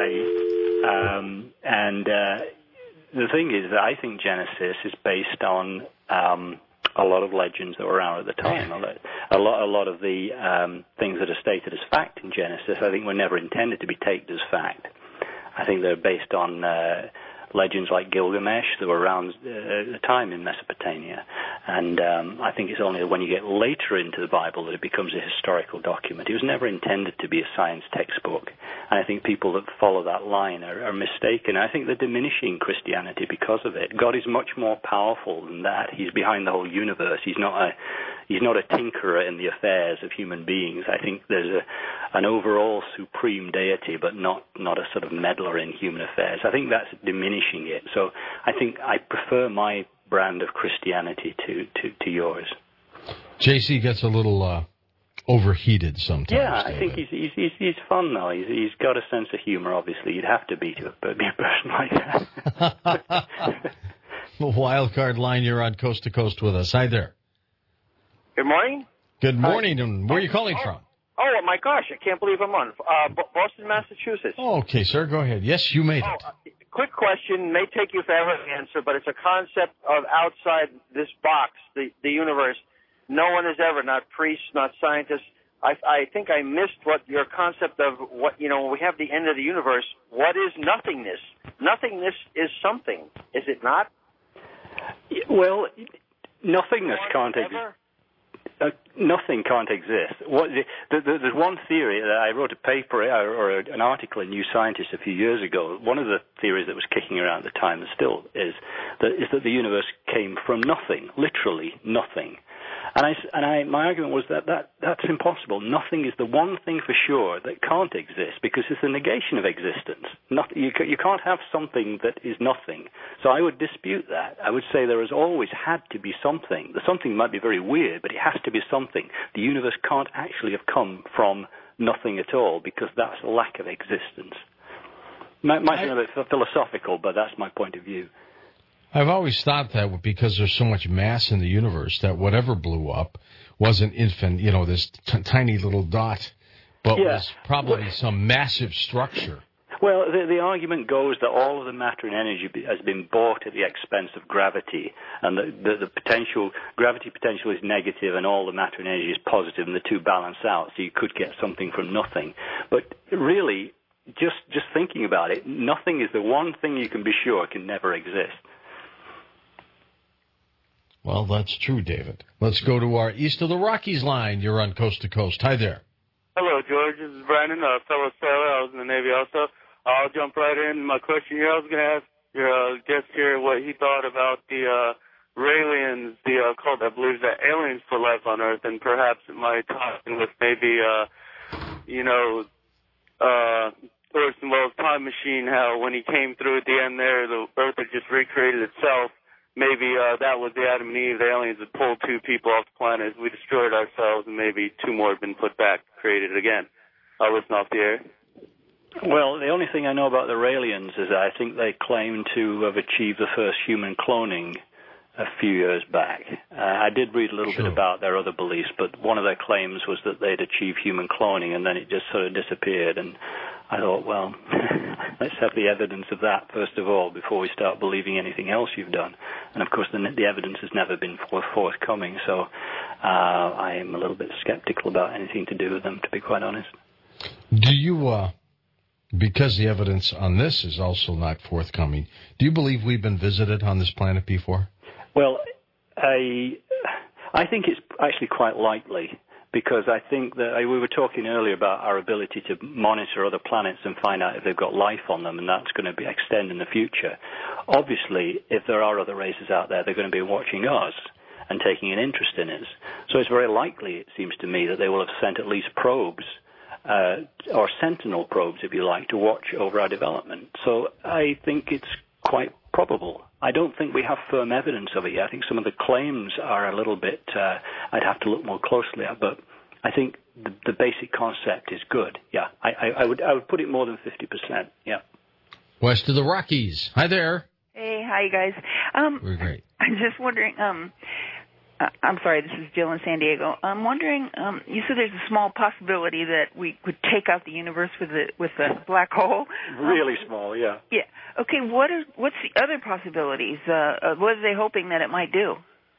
The thing is that I think Genesis is based on a lot of legends that were around at the time. A lot of the things that are stated as fact in Genesis, I think, were never intended to be taken as fact. I think they're based on legends like Gilgamesh that were around at the time in Mesopotamia. And I think it's only when you get later into the Bible that it becomes a historical document. It was never intended to be a science textbook. And I think people that follow that line are mistaken. I think they're diminishing Christianity because of it. God is much more powerful than that. He's behind the whole universe. He's not a tinkerer in the affairs of human beings. I think there's an overall supreme deity, but not a sort of meddler in human affairs. I think that's diminishing it. So I think I prefer my brand of Christianity to yours. JC gets a little overheated sometimes. Yeah, I think he's fun though. He's got a sense of humor. Obviously, you'd have to be a person like that. The wild card line. You're on Coast to Coast with us. Hi there. Good morning. Good morning. And where are you calling from? Oh, my gosh, I can't believe I'm on. Boston, Massachusetts. Oh, okay, sir, go ahead. Yes, you made it. Quick question, may take you forever to answer, but it's a concept of outside this box, the universe. No one has ever, not priests, not scientists. I think I missed what your concept of what, when we have the end of the universe, what is nothingness? Nothingness is something, is it not? Well, nothingness can't exist. Nothing can't exist. There's one theory that I wrote a paper or an article in New Scientist a few years ago. One of the theories that was kicking around at the time, and still is that the universe came from nothing, literally nothing. And my argument was that's impossible. Nothing is the one thing for sure that can't exist because it's the negation of existence. You can't have something that is nothing. So I would dispute that. I would say there has always had to be something. The something might be very weird, but it has to be something. The universe can't actually have come from nothing at all because that's a lack of existence. Might sound a bit philosophical, but that's my point of view. I've always thought that because there's so much mass in the universe that whatever blew up was an infant, this tiny little dot, but was probably some massive structure. Well, the argument goes that all of the matter and energy has been bought at the expense of gravity, and the gravity potential is negative, and all the matter and energy is positive, and the two balance out, so you could get something from nothing. But really, just thinking about it, nothing is the one thing you can be sure can never exist. Well, that's true, David. Let's go to our East of the Rockies line. You're on Coast to Coast. Hi there. Hello, George. This is Brandon, a fellow sailor. I was in the Navy also. I'll jump right in. My question here, I was going to ask your guest here what he thought about the Raelians, the cult that believes that aliens put life on Earth, and perhaps it might tie in with maybe, Orson Welles' time machine, how when he came through at the end there, the Earth had just recreated itself. Maybe that was the Adam and Eve. The aliens had pulled two people off the planet. We destroyed ourselves, and maybe two more have been put back, created again. I'll listen off the air. Well, the only thing I know about the Raelians is that I think they claim to have achieved the first human cloning a few years back. I did read a little bit about their other beliefs, but one of their claims was that they'd achieved human cloning, and then it just sort of disappeared. And I thought, well, let's have the evidence of that first of all before we start believing anything else you've done. And, of course, the evidence has never been forthcoming, so I am a little bit skeptical about anything to do with them, to be quite honest. Do you, because the evidence on this is also not forthcoming, do you believe we've been visited on this planet before? Well, I think it's actually quite likely, because I think that we were talking earlier about our ability to monitor other planets and find out if they've got life on them, and that's going to extend in the future. Obviously, if there are other races out there, they're going to be watching us and taking an interest in us. So it's very likely, it seems to me, that they will have sent at least probes, or sentinel probes, if you like, to watch over our development. So I think it's quite probable. I don't think we have firm evidence of it yet. I think some of the claims are a little bit, I'd have to look more closely at, but I think the basic concept is good. Yeah, I would put it more than 50%. Yeah. West of the Rockies. Hi there. Hey, hi, you guys. We're great. I'm just wondering, I'm sorry, this is Jill in San Diego. I'm wondering, you said there's a small possibility that we could take out the universe with a black hole. Really small, yeah. Yeah. Okay, what's the other possibilities? What are they hoping that it might do?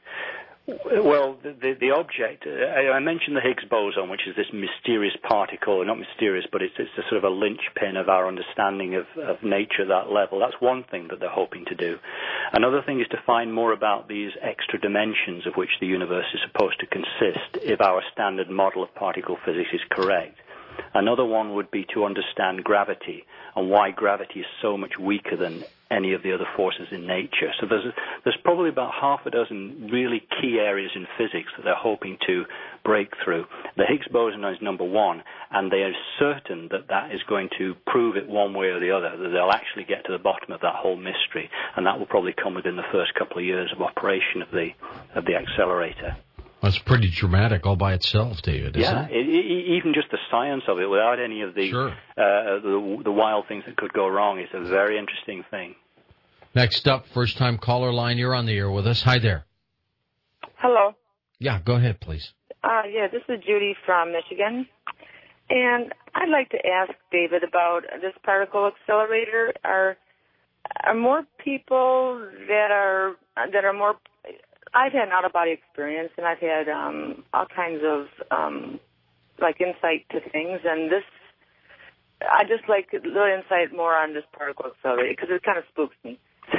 Well, the object, I mentioned the Higgs boson, which is this mysterious particle, not mysterious, but it's a sort of a linchpin of our understanding of nature at that level. That's one thing that they're hoping to do. Another thing is to find more about these extra dimensions of which the universe is supposed to consist, if our standard model of particle physics is correct. Another one would be to understand gravity and why gravity is so much weaker than any of the other forces in nature. So there's probably about half a dozen really key areas in physics that they're hoping to break through. The Higgs boson is number one, and they are certain that is going to prove it one way or the other, that they'll actually get to the bottom of that whole mystery, and that will probably come within the first couple of years of operation of the accelerator. That's pretty dramatic all by itself, David, isn't it? Even just the science of it, without any of the wild things that could go wrong, is a very interesting thing. Next up, first-time caller line. You're on the air with us. Hi there. Hello. Yeah, go ahead, please. This is Judy from Michigan. And I'd like to ask David about this particle accelerator. Are more people that are more? I've had an out-of-body experience, and I've had all kinds of like insight to things, and this. I just like a little insight more on this particle accelerator because it kind of spooks me.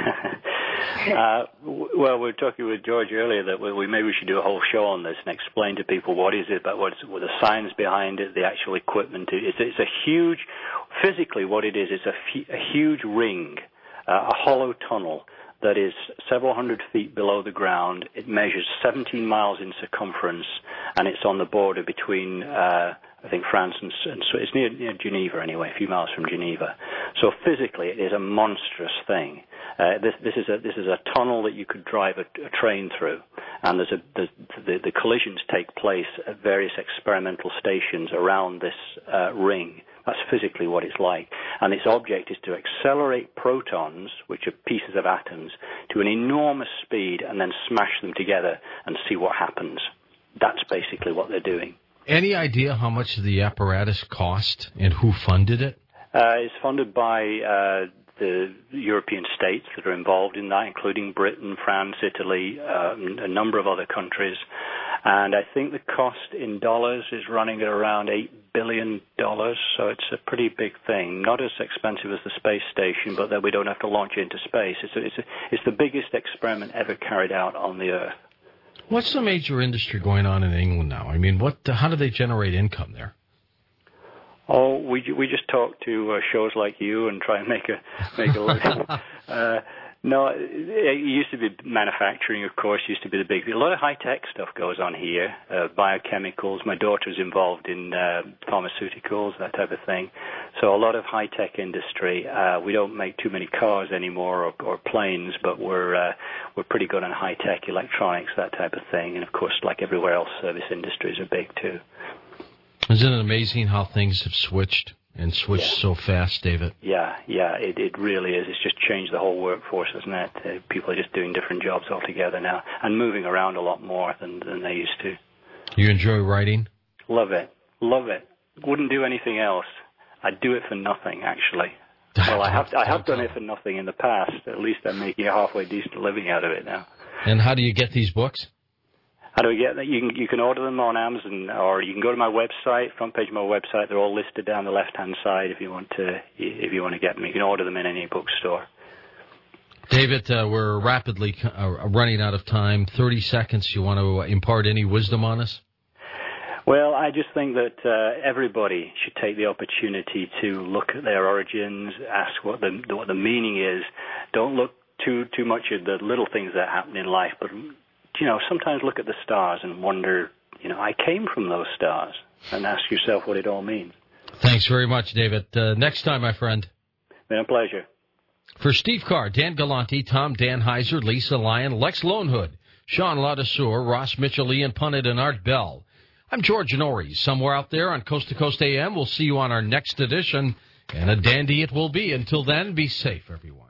Well, we were talking with George earlier that maybe we should do a whole show on this and explain to people what is it, but what the science behind it, the actual equipment. It's a huge, physically what it is, it's a huge ring, a hollow tunnel that is several hundred feet below the ground. It measures 17 miles in circumference, and it's on the border between I think France and so it's near Geneva anyway, a few miles from Geneva. So physically, it is a monstrous thing. This is a tunnel that you could drive a train through, and the collisions take place at various experimental stations around this ring. That's physically what it's like. And its object is to accelerate protons, which are pieces of atoms, to an enormous speed and then smash them together and see what happens. That's basically what they're doing. Any idea how much the apparatus cost and who funded it? It's funded by the European states that are involved in that, including Britain, France, Italy, a number of other countries. And I think the cost in dollars is running at around $8 billion, so it's a pretty big thing. Not as expensive as the space station, but that we don't have to launch into space. It's the biggest experiment ever carried out on the Earth. What's the major industry going on in England now? I mean, how do they generate income there? Oh, we just talk to shows like you and try and make a living. No, it used to be manufacturing, of course, used to be the big thing. A lot of high-tech stuff goes on here, biochemicals. My daughter's involved in pharmaceuticals, that type of thing. So a lot of high-tech industry. We don't make too many cars anymore or planes, but we're pretty good on high-tech electronics, that type of thing. And, of course, like everywhere else, service industries are big, too. Isn't it amazing how things have switched so fast, David? Yeah, it really is. It's just changed the whole workforce, isn't it? People are just doing different jobs altogether now and moving around a lot more than they used to. You enjoy writing? Love it. Wouldn't do anything else. I'd do it for nothing, actually. Well, I have done it for nothing in the past. At least I'm making a halfway decent living out of it now. And how do you get these books? How do we get that? You can order them on Amazon, or you can go to my website, front page of my website. They're all listed down the left-hand side if you want to get them. You can order them in any bookstore. David, we're rapidly running out of time. 30 seconds. You want to impart any wisdom on us? Well, I just think that everybody should take the opportunity to look at their origins, ask what the meaning is. Don't look too much at the little things that happen in life, but sometimes look at the stars and wonder, I came from those stars, and ask yourself what it all means. Thanks very much, David. Next time, my friend. Been a pleasure. For Steve Carr, Dan Galante, Tom Danheiser, Lisa Lyon, Lex Lonehood, Sean Ladesseur, Ross Mitchell, Ian Punnett, and Art Bell, I'm George Norrie. Somewhere out there on Coast to Coast AM, we'll see you on our next edition, and a dandy it will be. Until then, be safe, everyone.